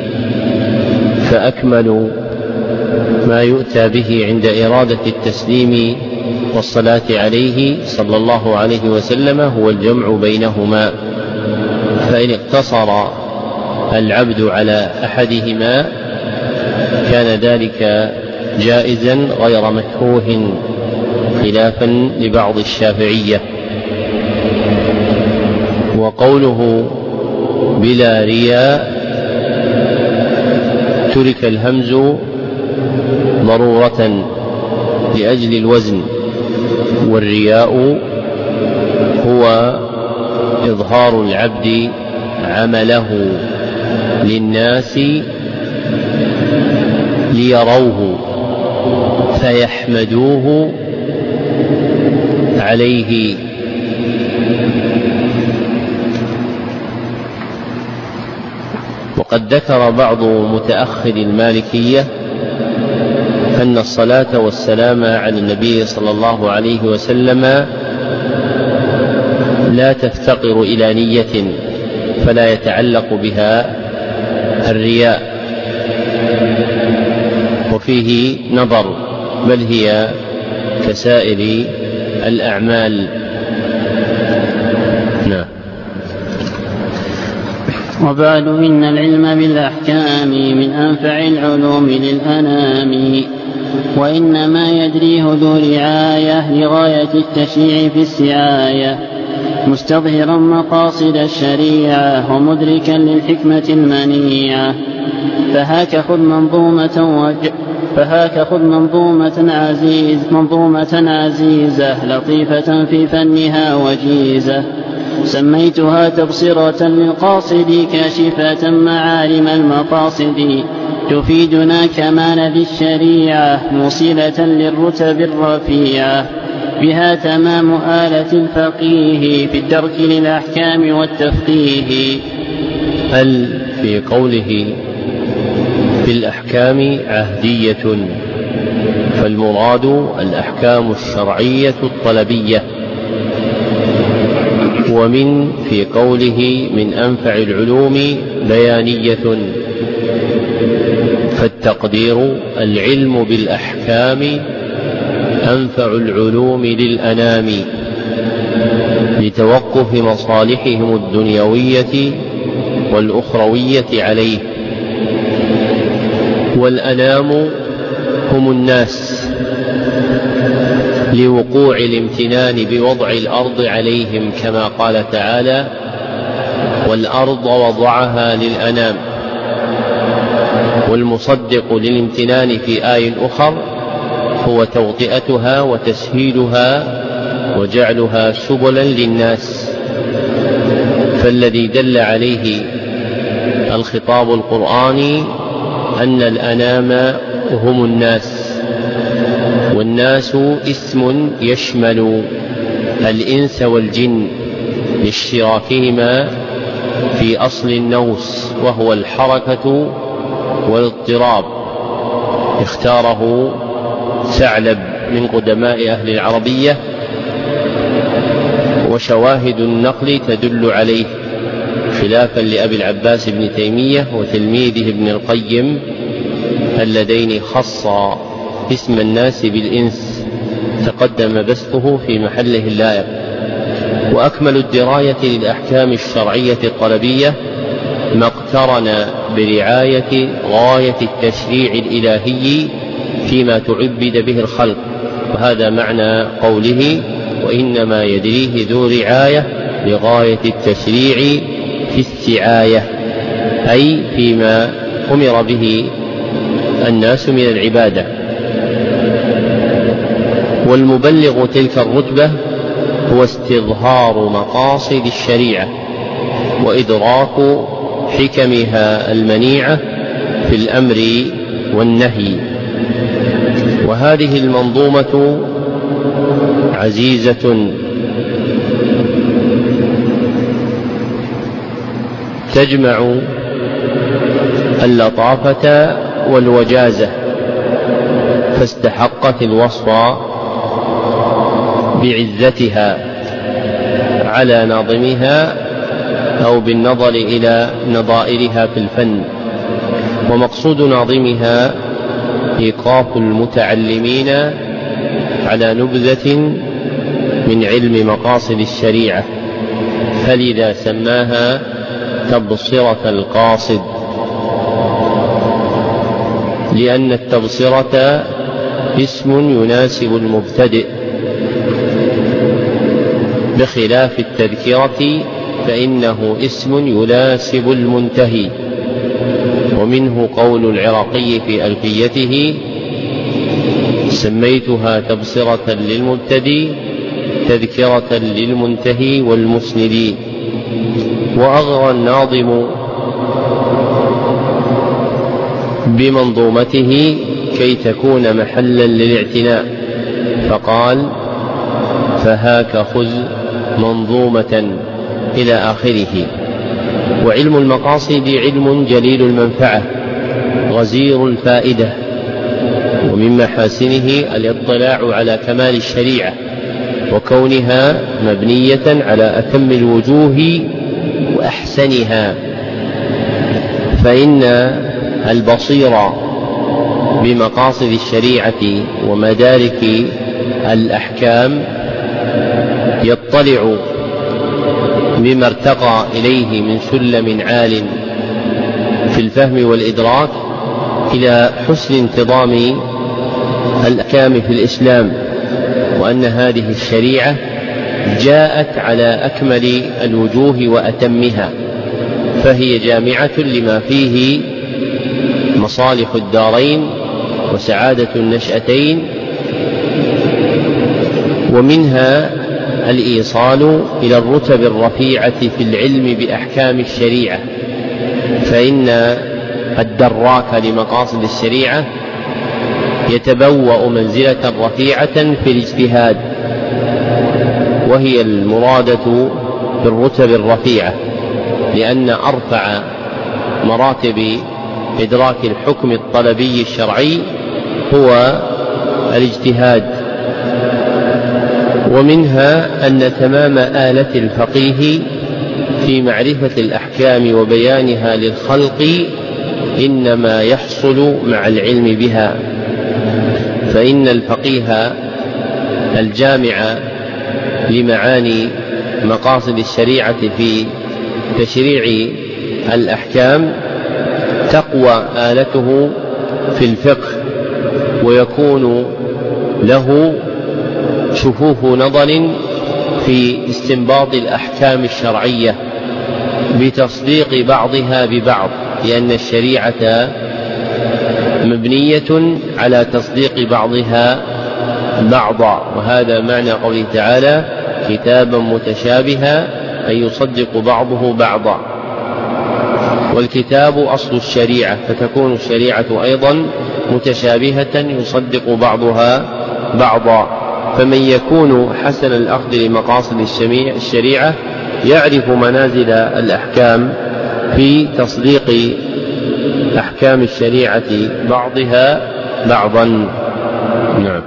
فأكمل ما يؤتى به عند إرادة التسليم والصلاة عليه صلى الله عليه وسلم هو الجمع بينهما. فإن اقتصر العبد على أحدهما كان ذلك جائزا غير مكروه خلافا لبعض الشافعية. وقوله بلا رياء ترك الهمز ضرورة لأجل الوزن، والرياء هو إظهار العبد عمله للناس ليروه فيحمدوه عليه. وقد ذكر بعض متأخر المالكية أن الصلاة والسلام على النبي صلى الله عليه وسلم لا تفتقر إلى نية فلا يتعلق بها الرياء، وفيه نظر، بل هي كسائر الأعمال. نعم. وبعد إن العلم بالأحكام من أنفع العلوم للأنام، وإنما يدريه ذو رعاية لغاية التشريع في السعاية، مستظهرا مقاصد الشريعة ومدركا للحكمة المنيعة. فهاك خذ منظومة عزيزة لطيفة في فنها وجيزة، سميتها تبصرة للقاصد كاشفة معالم المقاصد، تفيدنا كمال ذي الشريعة موصلة للرتب الرفيعة، بها تمام آلة الفقيه في الدرك للأحكام والتفقيه. في قوله في الأحكام عهدية، فالمراد الأحكام الشرعية الطلبية. ومن في قوله من أنفع العلوم بيانية، فالتقدير العلم بالأحكام أنفع العلوم للأنام، لتوقف مصالحهم الدنيوية والأخروية عليه. والأنام هم الناس، لوقوع الامتنان بوضع الأرض عليهم، كما قال تعالى والأرض وضعها للأنام. والمصدق للامتنان في آي أخر هو توطئتها وتسهيلها وجعلها سبلا للناس. فالذي دل عليه الخطاب القرآني أن الأنام هم الناس، والناس اسم يشمل الإنس والجن لاشتراكهما في أصل النوس وهو الحركة والاضطراب، اختاره ثعلب من قدماء أهل العربية، وشواهد النقل تدل عليه، خلافا لأبي العباس بن تيمية وتلميذه ابن القيم اللذين خصا اسم الناس بالإنس، تقدم بسطه في محله اللائق. وأكمل الدراية للأحكام الشرعية الطلبية ما اقترن برعاية غاية التشريع الإلهي فيما تعبد به الخلق، وهذا معنى قوله وإنما يدريه ذو رعاية لغاية التشريع في السعاية، أي فيما أمر به الناس من العبادة. والمبلغ تلك الرتبة هو استظهار مقاصد الشريعة وإدراك حكمها المنيعة في الأمر والنهي. وهذه المنظومة عزيزة تجمع اللطافة والوجازة، فاستحقت الوصف بعزتها على ناظمها أو بالنظر إلى نظائرها في الفن. ومقصود ناظمها إيقاف المتعلمين على نبذة من علم مقاصد الشريعة، فلذا سماها تبصرة القاصد، لأن التبصرة اسم يناسب المبتدئ، بخلاف التذكرة فإنه اسم يناسب المنتهي. ومنه قول العراقي في ألفيته: سميتها تبصرة للمبتدئ تذكرة للمنتهي والمسند. وأغرى الناظم بمنظومته كي تكون محلا للاعتناء، فقال: فهاك خذ منظومة إلى آخره. وعلم المقاصد علم جليل المنفعة غزير الفائدة، ومن محاسنه الاطلاع على كمال الشريعة وكونها مبنية على أتم الوجوه وأحسنها، فإن البصير بمقاصد الشريعة ومدارك الأحكام يطلع بما ارتقى إليه من سلم عال في الفهم والإدراك إلى حسن انتظام الأحكام في الإسلام، وأن هذه الشريعة جاءت على أكمل الوجوه وأتمها، فهي جامعة لما فيه مصالح الدارين وسعادة النشأتين، ومنها الإيصال إلى الرتب الرفيعة في العلم بأحكام الشريعة، فإن الدراك لمقاصد الشريعة يتبوأ منزلة رفيعة في الاجتهاد، وهي المرادة بالرتب الرفيعة، لأن أرفع مراتب إدراك الحكم الطلبي الشرعي هو الاجتهاد. ومنها أن تمام آلة الفقيه في معرفة الأحكام وبيانها للخلق إنما يحصل مع العلم بها، فإن الفقيه الجامع لمعاني مقاصد الشريعة في تشريع الأحكام تقوى آلته في الفقه، ويكون له شفوف نظر في استنباط الأحكام الشرعية بتصديق بعضها ببعض، لأن الشريعة مبنية على تصديق بعضها بعضا، وهذا معنى قوله تعالى: كتابا متشابها أي يصدق بعضه بعضا. والكتاب أصل الشريعة، فتكون الشريعة أيضا متشابهة يصدق بعضها بعضا. فمن يكون حسن الأخذ لمقاصد الشريعة يعرف منازل الأحكام في تصديق أحكام الشريعة بعضها بعضا. نعم.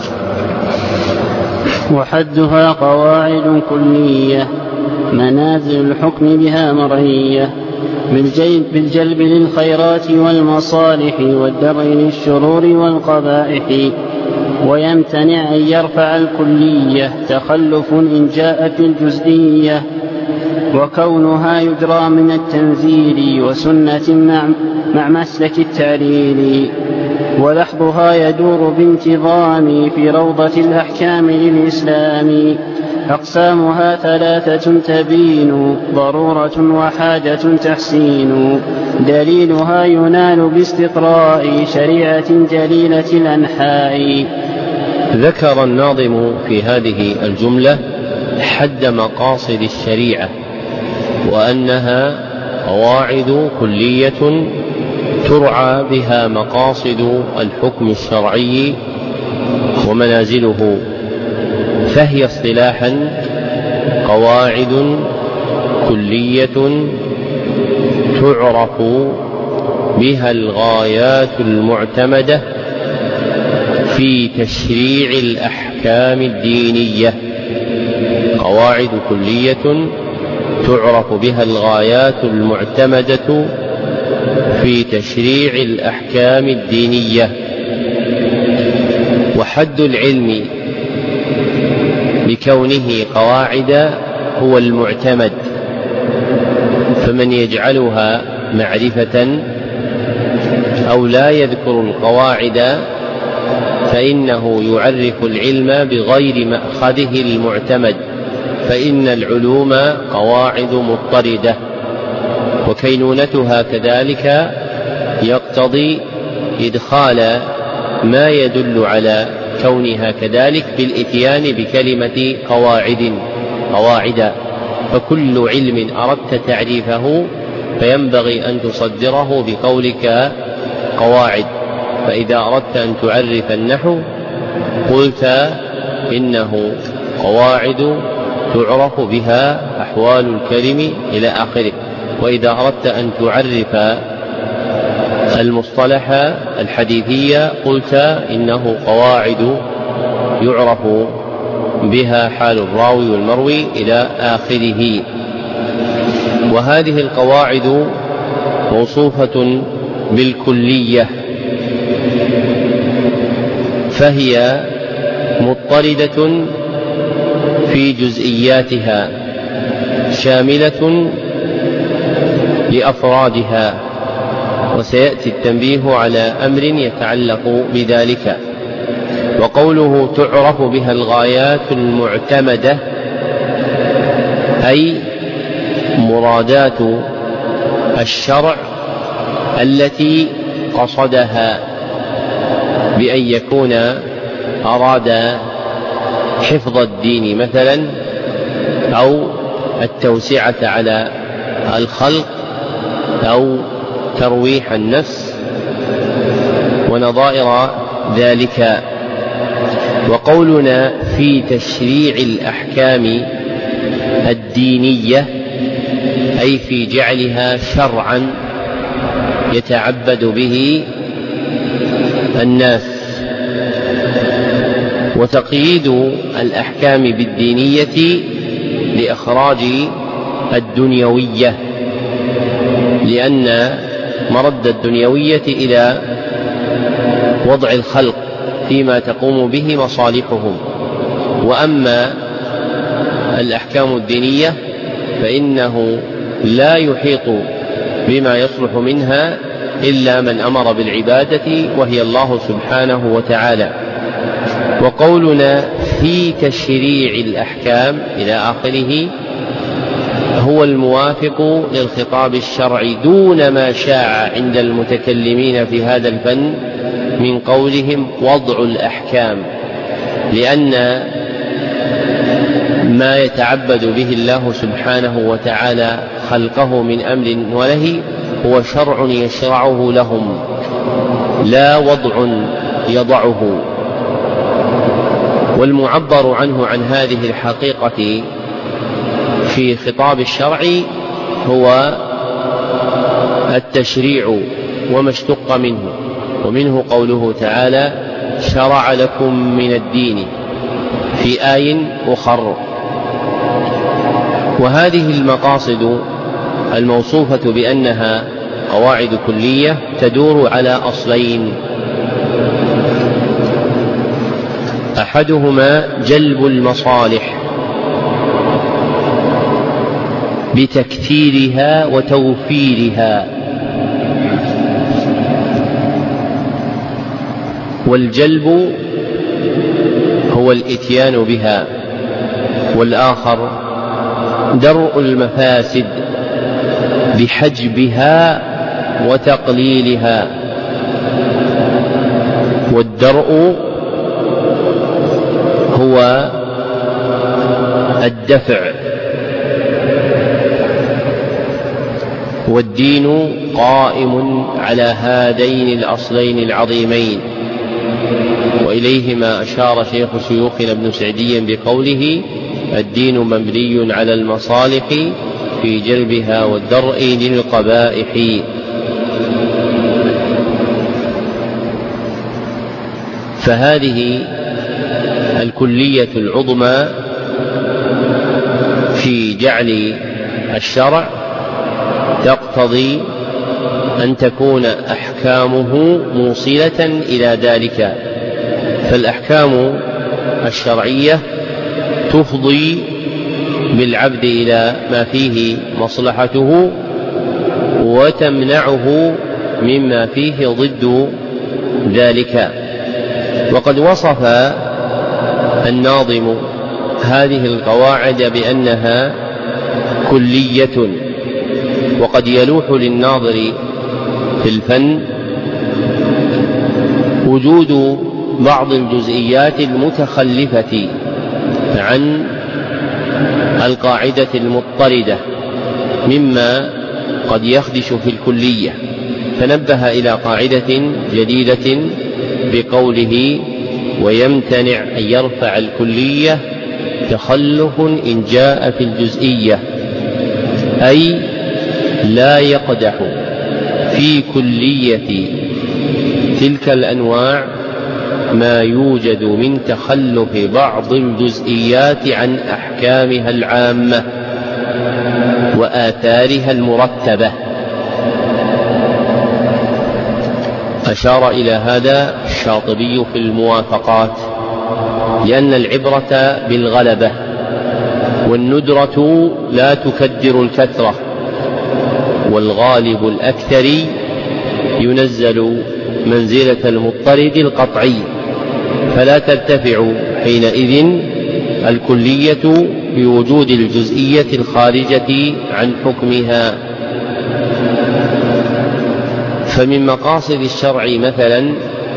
وحدها قواعد كلية منازل الحكم بها مرعية، بالجلب للخيرات والمصالح والدرء للشرور والقبائح، ويمتنع أن يرفع الكلية تخلف إن جاء في الجزئية، وكونها يدرى من التنزيل وسنة مع مسلك التعليل، ولحظها يدور بانتظام في روضة الأحكام للإسلام. أقسامها ثلاثة تبين ضرورة وحاجة تحسين، دليلها ينال باستقراء شريعة جليلة الأنحاء. ذكر الناظم في هذه الجملة حد مقاصد الشريعة، وأنها قواعد كلية ترعى بها مقاصد الحكم الشرعي ومنازله، فهي اصطلاحا قواعد كلية تعرف بها الغايات المعتمدة في تشريع الأحكام الدينية. قواعد كلية تعرف بها الغايات المعتمدة في تشريع الأحكام الدينية. وحد العلم بكونه قواعد هو المعتمد، فمن يجعلها معرفة أو لا يذكر القواعد فإنه يعرف العلم بغير مأخذه المعتمد، فإن العلوم قواعد مضطردة، وكينونتها كذلك يقتضي إدخال ما يدل على كونها كذلك بالإتيان بكلمة قواعد، فكل علم أردت تعريفه فينبغي أن تصدره بقولك قواعد. فإذا أردت أن تعرف النحو قلت إنه قواعد تعرف بها أحوال الكلم إلى آخره. وإذا أردت أن تعرف المصطلح الحديثية قلت إنه قواعد يعرف بها حال الراوي والمروي إلى آخره. وهذه القواعد موصوفة بالكلية، فهي مضطردة في جزئياتها شاملة لأفرادها، وسيأتي التنبيه على أمر يتعلق بذلك. وقوله تعرف بها الغايات المعتمدة أي مرادات الشرع التي قصدها، بأن يكون أراد حفظ الدين مثلا أو التوسعة على الخلق أو ترويح النفس ونظائر ذلك. وقولنا في تشريع الأحكام الدينية أي في جعلها شرعا يتعبد به الناس. وتقييد الأحكام بالدينية لإخراج الدنيوية، لأن مرد الدنيوية إلى وضع الخلق فيما تقوم به مصالحهم. وأما الأحكام الدينية فإنه لا يحيط بما يصلح منها إلا من أمر بالعبادة وهي الله سبحانه وتعالى. وقولنا في تشريع الأحكام إلى آخره هو الموافق للخطاب الشرعي دون ما شاع عند المتكلمين في هذا الفن من قولهم وضع الأحكام، لأن ما يتعبد به الله سبحانه وتعالى خلقه من أمر ونهي هو شرع يشرعه لهم لا وضع يضعه. والمعبر عنه عن هذه الحقيقة في خطاب الشرع هو التشريع وما اشتق منه، ومنه قوله تعالى شرع لكم من الدين في آي أخر. وهذه المقاصد الموصوفة بأنها قواعد كلية تدور على أصلين: أحدهما جلب المصالح بتكثيرها وتوفيرها، والجلب هو الإتيان بها، والآخر درء المفاسد بحجبها وتقليلها. والدرء هو الدفع، والدين قائم على هذين الأصلين العظيمين، وإليهما أشار شيخ شيوخنا ابن سعدي بقوله الدين مبني على المصالح في جلبها والدرء للقبائح. فهذه الكلية العظمى في جعل الشرع تقتضي أن تكون أحكامه موصلة إلى ذلك. فالأحكام الشرعية تفضي بالعبد إلى ما فيه مصلحته وتمنعه مما فيه ضد ذلك. وقد وصف الناظم هذه القواعد بأنها كلية، وقد يلوح للناظر في الفن وجود بعض الجزئيات المتخلفة عن القاعدة المضطردة مما قد يخدش في الكلية، فنبه إلى قاعدة جديدة بقوله: ويمتنع أن يرفع الكلية تخلف إن جاء في الجزئية، أي لا يقدح في كلية تلك الأنواع ما يوجد من تخلف بعض الجزئيات عن أحكامها العامة وآثارها المرتبة. أشار إلى هذا الشاطبي في الموافقات، لأن العبرة بالغلبة، والندرة لا تكدر الكثرة، والغالب الأكثر ينزل منزلة المضطرد القطعي، فلا ترتفع حينئذ الكلية بوجود الجزئية الخارجة عن حكمها. فمن مقاصد الشرع مثلا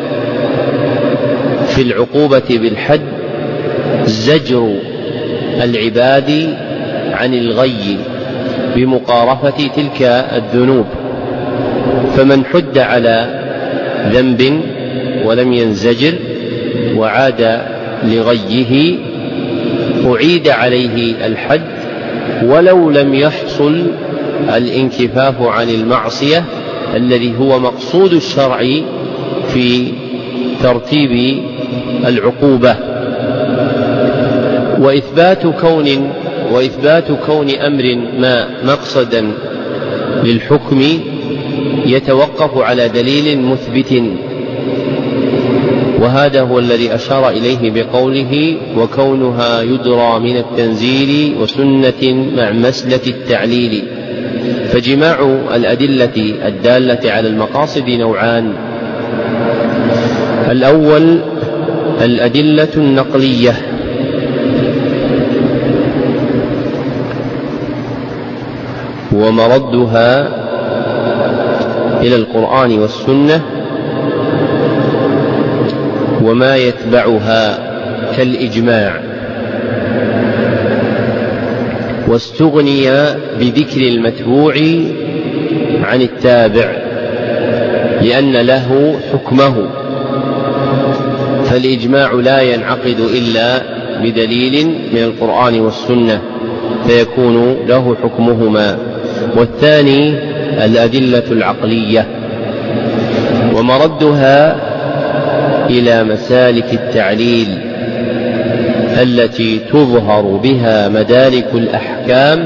في العقوبة بالحد زجر العباد عن الغي بمقارفة تلك الذنوب، فمن حد على ذنب ولم ينزجر وعاد لغيه أعيد عليه الحد ولو لم يحصل الانكفاف عن المعصية الذي هو مقصود الشرع في ترتيب العقوبة. وإثبات كون أمر ما مقصدا للحكم يتوقف على دليل مثبت، وهذا هو الذي أشار إليه بقوله: وكونها يدرى من التنزيل وسنة مع مسلك التعليل. فجماع الأدلة الدالة على المقاصد نوعان: الأول الأدلة النقلية، ومردها إلى القرآن والسنة وما يتبعها كالإجماع، واستغني بذكر المتبوع عن التابع لأن له حكمه، فالإجماع لا ينعقد إلا بدليل من القرآن والسنة فيكون له حكمهما. والثاني الأدلة العقلية، ومردها إلى مسالك التعليل التي تظهر بها مدارك الأحكام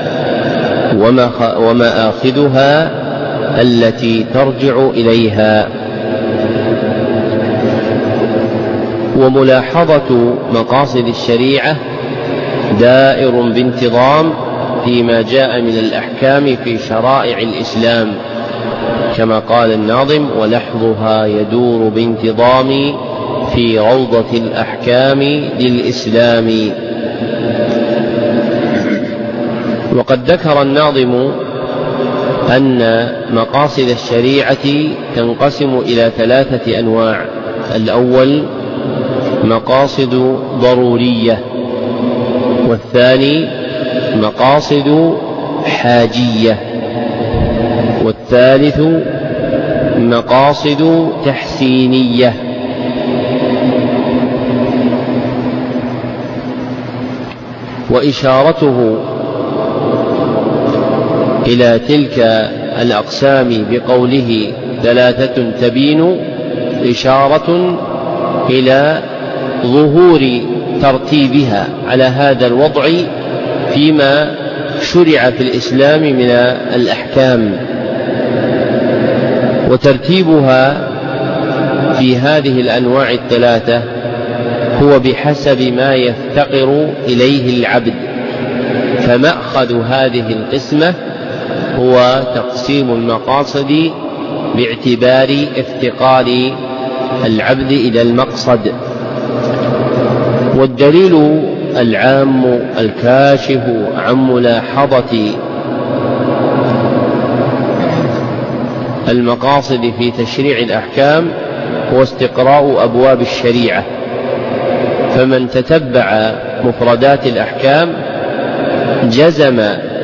ومآخذها التي ترجع إليها. وملاحظة مقاصد الشريعة دائر بانتظام فيما جاء من الأحكام في شرائع الإسلام، كما قال الناظم: ولحظها يدور بانتظام في روضة الأحكام للإسلام. وقد ذكر الناظم أن مقاصد الشريعة تنقسم إلى 3 أنواع: الأول مقاصد ضرورية، والثاني مقاصد حاجية، والثالث مقاصد تحسينية. وإشارته إلى تلك الأقسام بقوله 3 تبين إشارة إلى ظهور ترتيبها على هذا الوضع فيما شرع في الإسلام من الأحكام، وترتيبها في هذه الأنواع 3 هو بحسب ما يفتقر إليه العبد، فمأخذ هذه القسمة هو تقسيم المقاصد باعتبار افتقار العبد إلى المقصد. والدليل العام الكاشف عن ملاحظة المقاصد في تشريع الأحكام هو استقراء أبواب الشريعة، فمن تتبع مفردات الأحكام جزم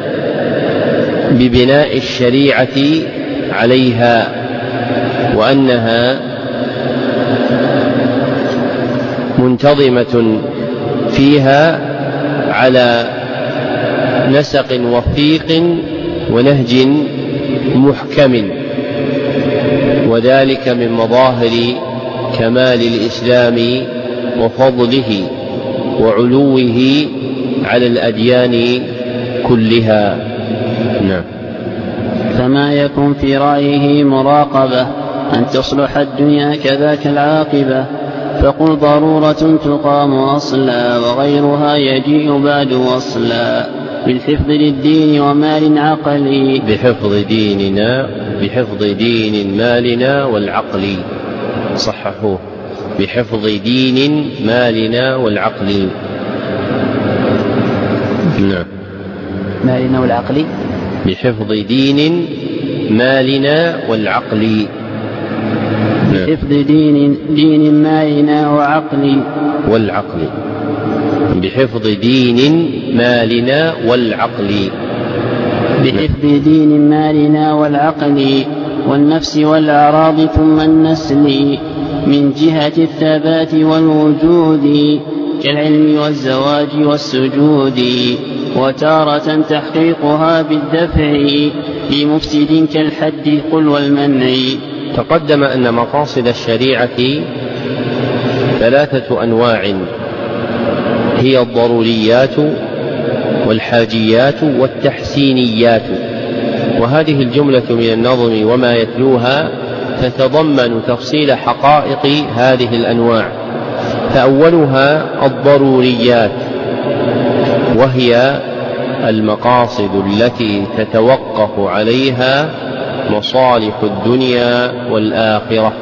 ببناء الشريعة عليها، وأنها منتظمة فيها على نسق وثيق ونهج محكم، وذلك من مظاهر كمال الإسلام وفضله وعلوه على الأديان كلها. نعم. فما يكن في رأيه مراقبة أن تصلح الدنيا كذاك العاقبة، فقل ضرورة تقام أصلا وغيرها يجيء بعد وصلا، بالحفظ للدين ومال عقلي. بحفظ دين مالنا والعقل، صححوه، بحفظ دين مالنا والعقل. نعم. مالنا والعقل، بحفظ دين مالنا والعقل. بحفظ دين مالنا وعقل. بحفظ دين مالنا والعقل. بحفظ دين مالنا والعقل والنفس والأعراض ثم النسل، من جهة الثبات والوجود كالعلم والزواج والسجود، وتارة تحقيقها بالدفع لمفسد كالحد قل والمنع. تقدم أن مقاصد الشريعة 3 أنواع، هي الضروريات والحاجيات والتحسينيات، وهذه الجملة من النظم وما يتلوها تتضمن تفصيل حقائق هذه الأنواع. فأولها الضروريات، وهي المقاصد التي تتوقف عليها مصالح الدنيا والآخرة،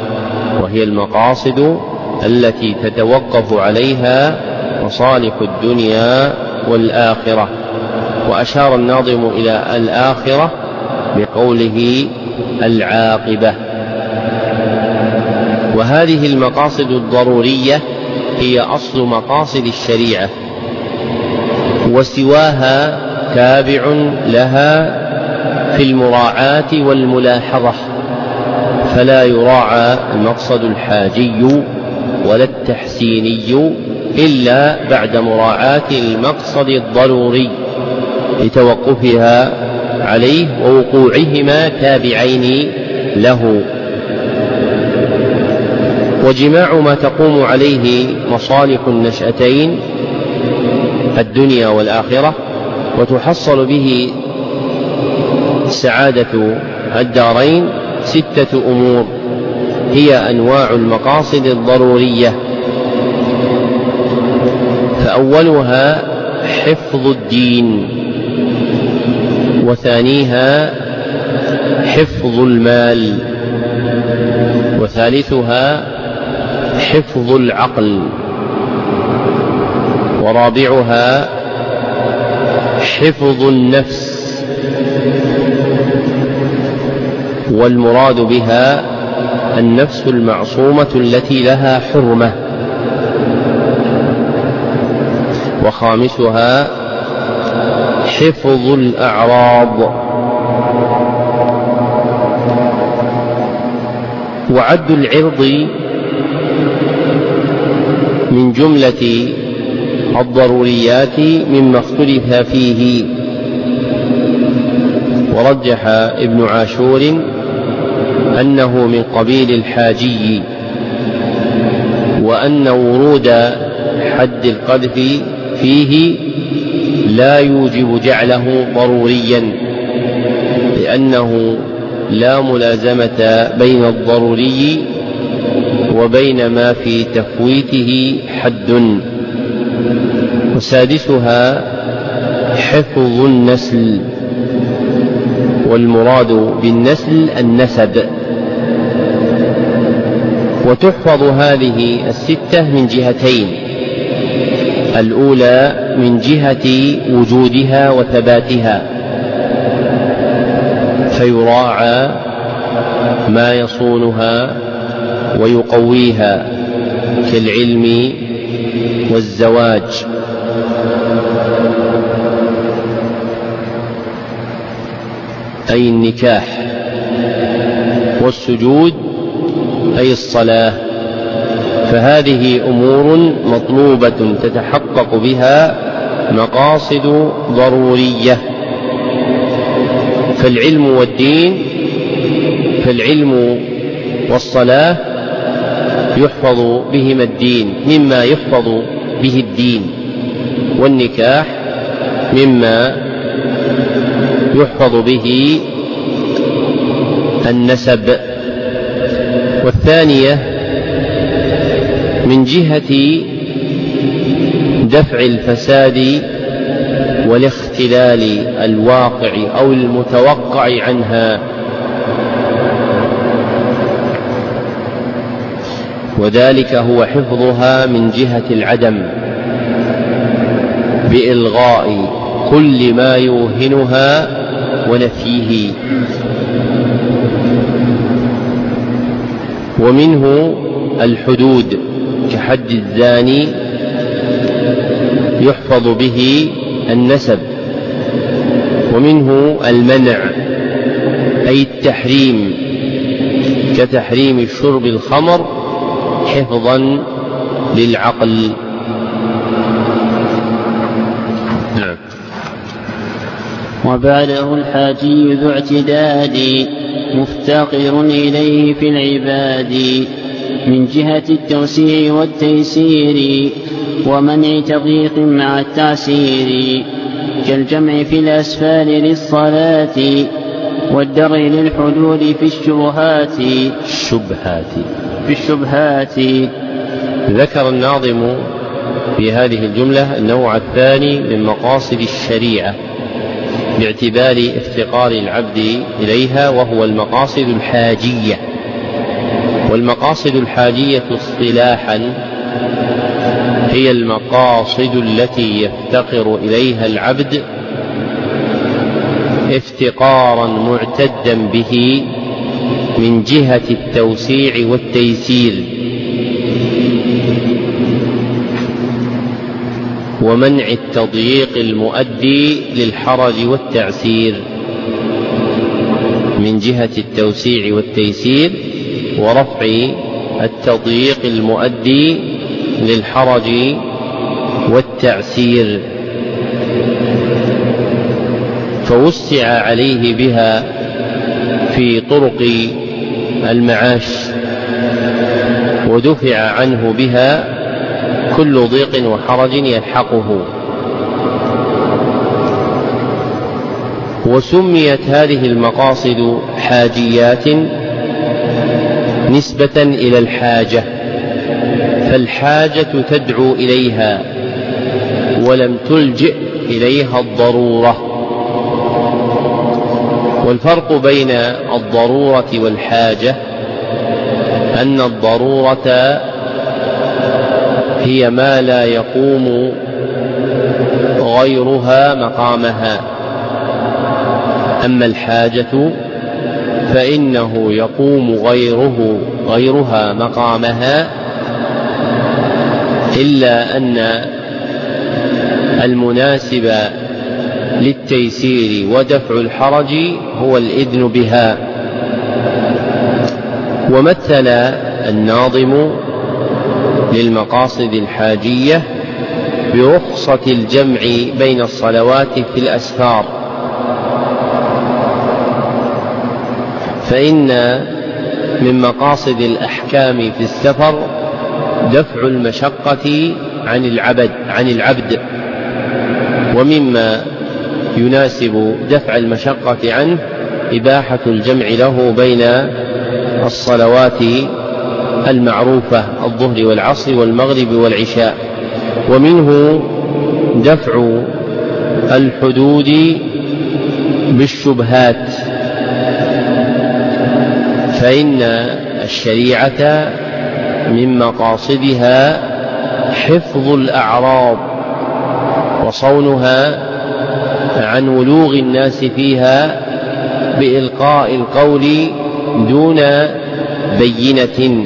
وأشار الناظم إلى الآخرة بقوله العاقبة. وهذه المقاصد الضرورية هي أصل مقاصد الشريعة، وسواها تابع لها في المراعاة والملاحظة، فلا يراعى المقصد الحاجي ولا التحسيني إلا بعد مراعاة المقصد الضروري لتوقفها عليه ووقوعهما تابعين له. وجماع ما تقوم عليه مصالح النشأتين الدنيا والآخرة وتحصل به سعادة الدارين 6 أمور، هي أنواع المقاصد الضرورية. فأولها حفظ الدين، وثانيها حفظ المال، وثالثها حفظ العقل، ورابعها حفظ النفس، والمراد بها النفس المعصومة التي لها حرمة، وخامسها حفظ الأعراض. وعد العرض من جملة الضروريات مما اختلف فيه، ورجح ابن عاشور أنه من قبيل الحاجي، وأن ورود حد القذف فيه لا يوجب جعله ضروريا، لأنه لا ملازمة بين الضروري وبين ما في تفويته حد. وسادسها حفظ النسل، والمراد بالنسل النسب. وتحفظ هذه الستة من جهتين: الأولى من جهة وجودها وثباتها، فيراعى ما يصونها ويقويها كالعلم والزواج. أي النكاح، والسجود أي الصلاة، فهذه أمور مطلوبة تتحقق بها مقاصد ضرورية. فالعلم والصلاة يحفظ بهما الدين مما يحفظ به الدين، والنكاح مما يحفظ به النسب. والثانية من جهة دفع الفساد والاختلال الواقع أو المتوقع عنها، وذلك هو حفظها من جهة العدم بإلغاء كل ما يوهنها ونفيه. ومنه الحدود كحد الزاني يحفظ به النسب. ومنه المنع أي التحريم كتحريم شرب الخمر حفظا للعقل. نعم. وبعده الحاجي ذو اعتداد مفتقر إليه في العباد من جهة التوسيع والتيسير ومنع تضييق مع التعسير، كالجمع في الأسفار للصلاة والدرء للحدود في الشبهات. ذكر الناظم في هذه الجملة النوع الثاني من مقاصد الشريعة باعتبار افتقار العبد إليها، وهو المقاصد الحاجية. والمقاصد الحاجية اصطلاحا هي المقاصد التي يفتقر إليها العبد افتقارا معتدا به من جهة التوسيع والتيسير ومنع التضييق المؤدي للحرج والتعسير. من جهة التوسيع والتيسير ورفع التضييق المؤدي للحرج والتعسير، فوسع عليه بها في طرق المعاش، ودفع عنه بها كل ضيق وحرج يلحقه. وسميت هذه المقاصد حاجيات نسبة إلى الحاجة، فالحاجة تدعو إليها ولم تلجئ إليها الضرورة. والفرق بين الضرورة والحاجة أن الضرورة هي ما لا يقوم غيرها مقامها، أما الحاجة فإنه يقوم غيرها مقامها، إلا أن المناسب للتيسير ودفع الحرج هو الإذن بها. ومثل الناظم للمقاصد الحاجية برخصة الجمع بين الصلوات في الأسفار، فإن من مقاصد الأحكام في السفر دفع المشقة عن العبد، ومما يناسب دفع المشقة عنه إباحة الجمع له بين الصلوات المعروفة الظهر والعصر والمغرب والعشاء. ومنه دفع الحدود بالشبهات، فإن الشريعة من مقاصدها حفظ الأعراض وصونها عن ولوغ الناس فيها بإلقاء القول دون بينة،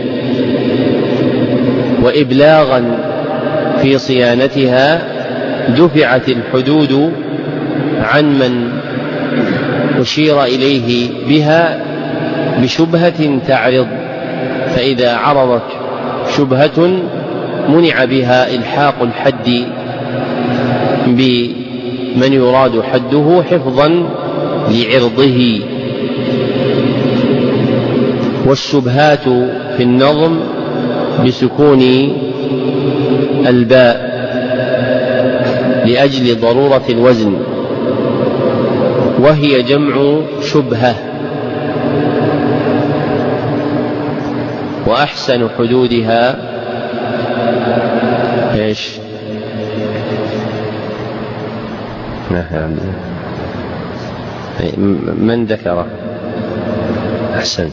وإبلاغا في صيانتها دفعت الحدود عن من أشير إليه بها بشبهة تعرض، فإذا عرضت شبهة منع بها إلحاق الحد بمن يراد حده حفظا لعرضه. والشبهات في النظم بسكون الباء لأجل ضرورة الوزن، وهي جمع شبهة. وأحسن حدودها إيش؟ من ذكره؟ أحسن.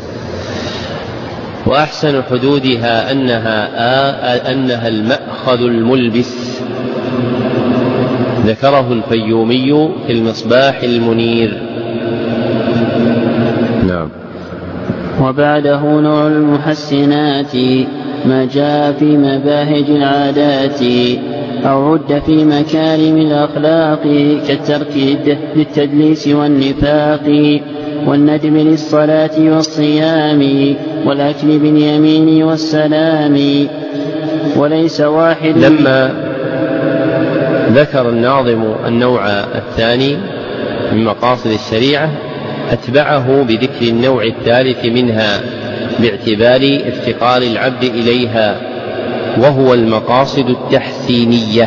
وأحسن حدودها أنها المأخذ الملبس، ذكره الفيومي في المصباح المنير. نعم. وبعده نوع المحسنات ما جاء في مباهج العادات، أو عد في مكارم الأخلاق كالترك للتدليس والنفاق، والندم للصلاة والصيام، والأكل باليمين والسلام، وليس واحد. لما ذكر الناظم النوع الثاني من مقاصد الشريعة أتبعه بذكر النوع الثالث منها باعتبار افتقار العبد إليها، وهو المقاصد التحسينية،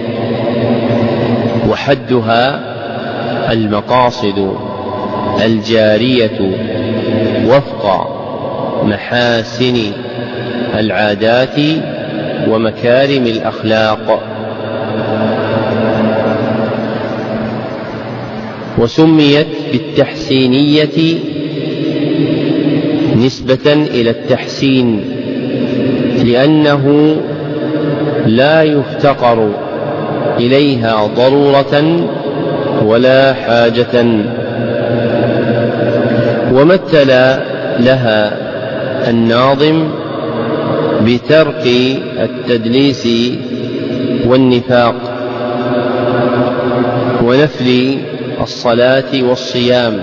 وحدها المقاصد الجارية وفق محاسن العادات ومكارم الأخلاق. وسميت بالتحسينية نسبة إلى التحسين، لأنه لا يفتقر إليها ضرورة ولا حاجة. ومثل لها الناظم بترك التدليس والنفاق، ونفل الصلاة والصيام،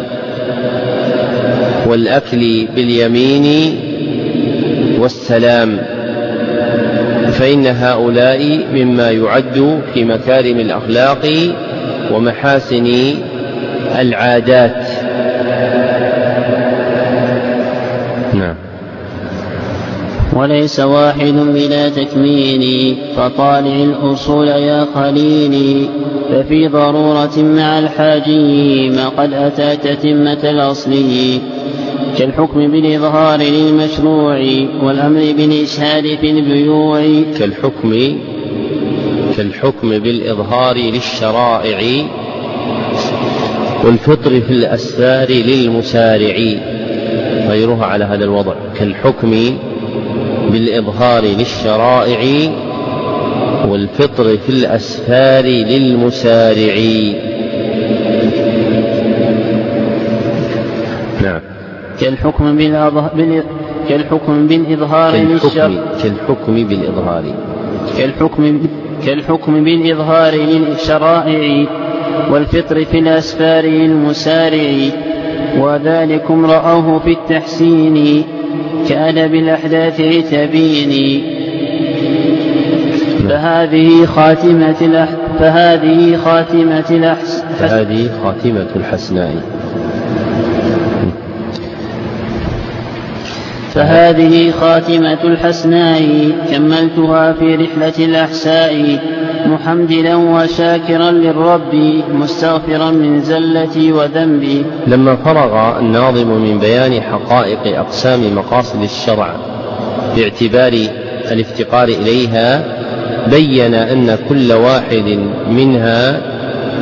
والأكل باليمين والسلام، فإن هؤلاء مما يعد في مكارم الأخلاق ومحاسن العادات. نعم. وليس واحد بلا تكمين، فطالع الأصول يا خليلي، ففي ضرورة مع الحاجي ما قد أتى تتمة الأصل، كالحكم بالإظهار للمشروع والأمر بالإشهاد في البيوع. كالحكم بالإظهار للشرائع والفطر في الأسفار للمسارع، غيرها على هذا الوضع، كالحكم بالإظهار للشرائع والفطر في الأسفار للمسارع. نعم. كالحكم بالإظهار للشرائع والفطر في الأسفار للمسارع، وذلكم رأوه في التحسين كأدب الأحداث عتبين. فهذه خاتمة الحسناء. فهذه خاتمة الحسناء كملتها في رحلة الأحساء، محمدا وشاكرا للرب مستغفرا من زلتي وذنبي. لما فرغ الناظم من بيان حقائق أقسام مقاصد الشرع باعتبار الافتقار إليها، بين أن كل واحد منها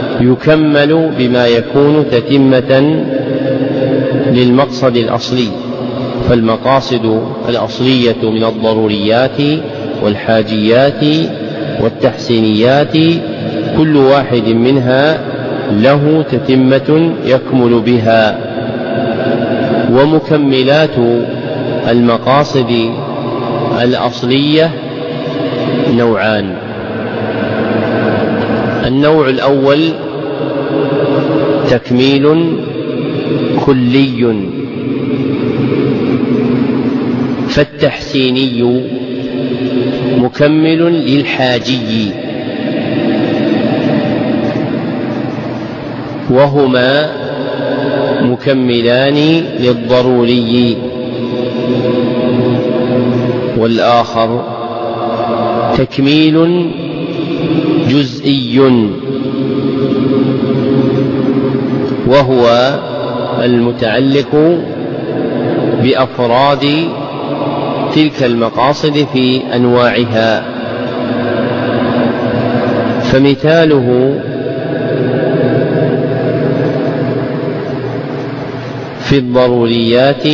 يكمل بما يكون تتمة للمقصد الأصلي، فالمقاصد الأصلية من الضروريات والحاجيات والتحسينيات كل واحد منها له تتمة يكمل بها. ومكملات المقاصد الأصلية نوعان: النوع الأول تكميل كلي، فالتحسيني مكمل للحاجي، وهما مكملان للضروري. والآخر تكميل جزئي، وهو المتعلق بأفراد تلك المقاصد في أنواعها. فمثاله في الضروريات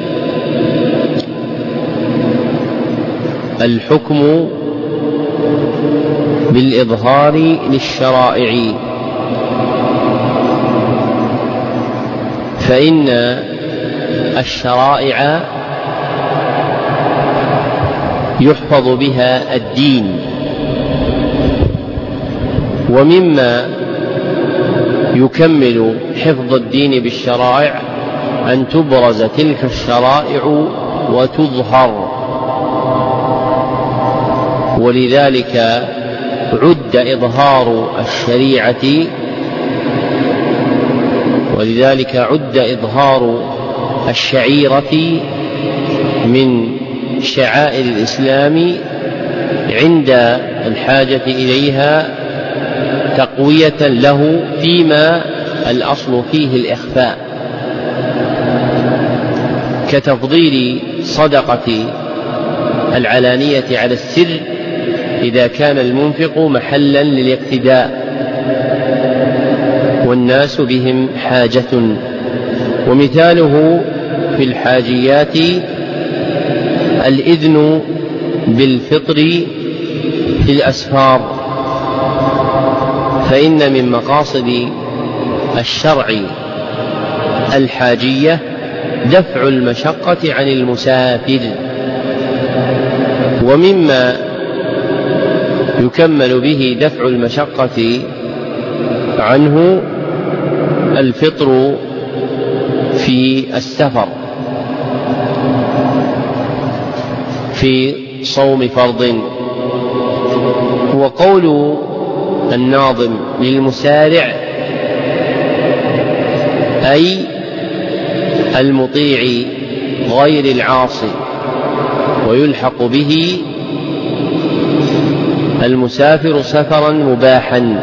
الحكم بالإظهار للشرائع، فإن الشرائع يحفظ بها الدين. ومما يكمل حفظ الدين بالشرائع أن تبرز تلك الشرائع وتظهر، ولذلك عد إظهار الشعيرة من شعائر الإسلام عند الحاجة إليها تقوية له فيما الأصل فيه الإخفاء، كتفضيل صدقة العلانية على السر إذا كان المنفق محلا للاقتداء والناس بهم حاجة. ومثاله في الحاجيات الإذن بالفطر في الأسفار، فإن من مقاصد الشرع الحاجية دفع المشقة عن المسافر. ومما يكمل به دفع المشقة عنه الفطر في السفر في صوم فرض. وقول الناظم للمسارع أي المطيع غير العاصي، ويلحق به المسافر سفرا مباحا،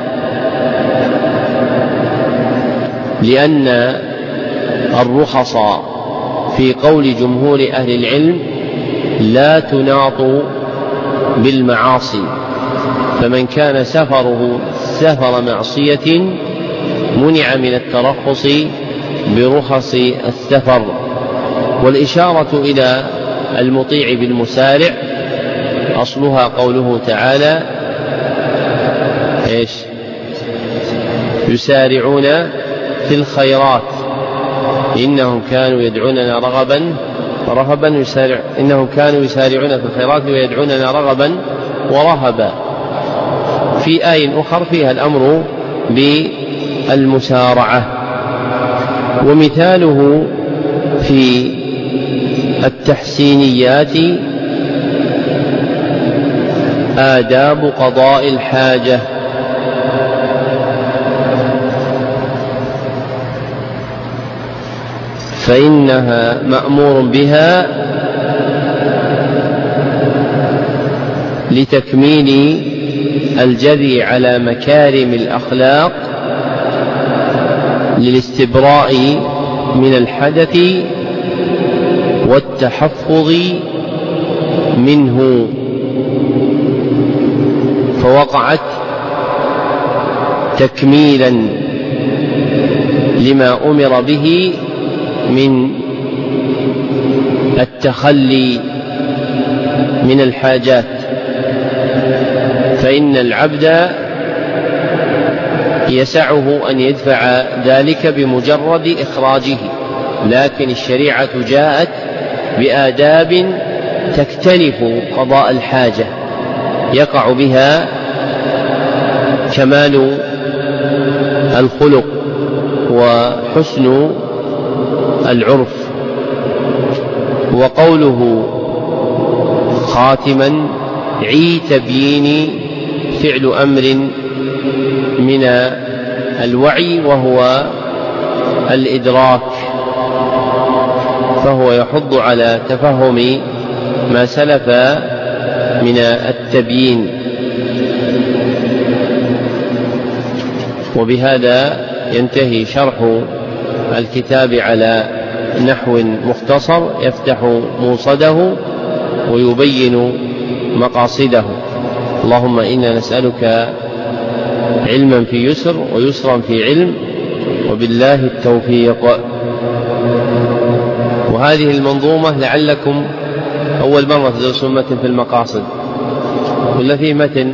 لأن الرخص في قول جمهور أهل العلم لا تناط بالمعاصي، فمن كان سفره سفر معصية منع من الترخص برخص السفر. والإشارة إلى المطيع بالمسارع أصلها قوله تعالى يسارعون في الخيرات إنهم كانوا يدعوننا رغبا إنهم كانوا يسارعون في الخيرات ويدعوننا رغبا ورهبا. في آية أخرى فيها الأمر بالمسارعة. ومثاله في التحسينيات آداب قضاء الحاجة، فإنها مأمور بها لتكميل الجري على مكارم الأخلاق للاستبراء من الحدث والتحفظ منه، فوقعت تكميلا لما أمر به من التخلي من الحاجات، فإن العبد يسعه أن يدفع ذلك بمجرد إخراجه، لكن الشريعة جاءت بآداب تكتنف قضاء الحاجة يقع بها كمال الخلق وحسن العرف. وقوله خاتما عي تبيين فعل أمر من الوعي وهو الإدراك، فهو يحض على تفهم ما سلف من التبيين. وبهذا ينتهي شرح الكتاب على نحو مختصر يفتح موصده ويبين مقاصده. اللهم إنا نسألك علما في يسر ويسرا في علم، وبالله التوفيق. وهذه المنظومة لعلكم أول مرة تدرسون متن في المقاصد ولا فيه متن؟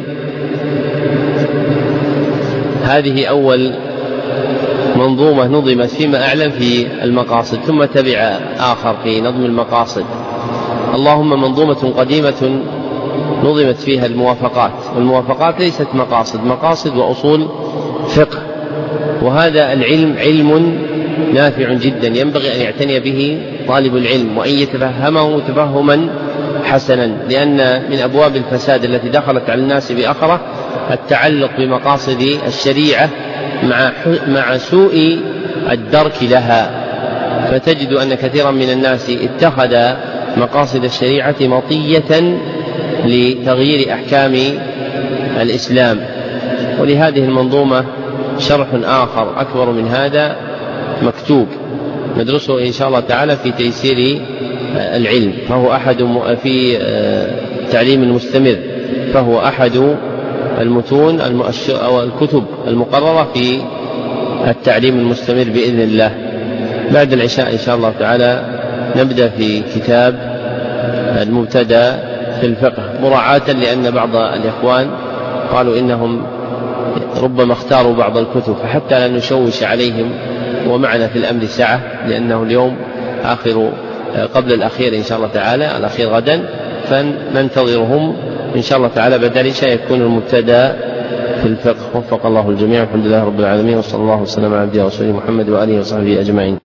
هذه أول منظومة نظمت فيما أعلم في المقاصد، ثم تبع آخر في نظم المقاصد. اللهم منظومة قديمة نظمت فيها الموافقات، والموافقات ليست مقاصد، مقاصد وأصول فقه. وهذا العلم علم نافع جدا ينبغي أن يعتني به طالب العلم وأن يتفهمه تفهما حسنا، لأن من أبواب الفساد التي دخلت على الناس بأخرة التعلق بمقاصد الشريعة مع سوء الدرك لها، فتجد أن كثيرا من الناس اتخذ مقاصد الشريعة مطية لتغيير أحكام الإسلام. ولهذه المنظومة شرح آخر أكبر من هذا مكتوب ندرسه إن شاء الله تعالى في تيسير العلم، فهو أحد في تعليم المستمر، فهو أحد المتون أو الكتب المقررة في التعليم المستمر بإذن الله. بعد العشاء إن شاء الله تعالى نبدأ في كتاب المبتدأ في الفقه، مراعاة لأن بعض الإخوان قالوا إنهم ربما اختاروا بعض الكتب، فحتى لا نشوش عليهم ومعنا في الأمر سعة، لأنه اليوم آخر قبل الأخير إن شاء الله تعالى، الأخير غدا، فننتظرهم إن شاء الله تعالى بعد العشاء يكون المبتدأ في الفقه. وفق الله الجميع، الحمد لله رب العالمين، وصلى الله وسلم على عبده ورسوله محمد وآله وصحبه أجمعين.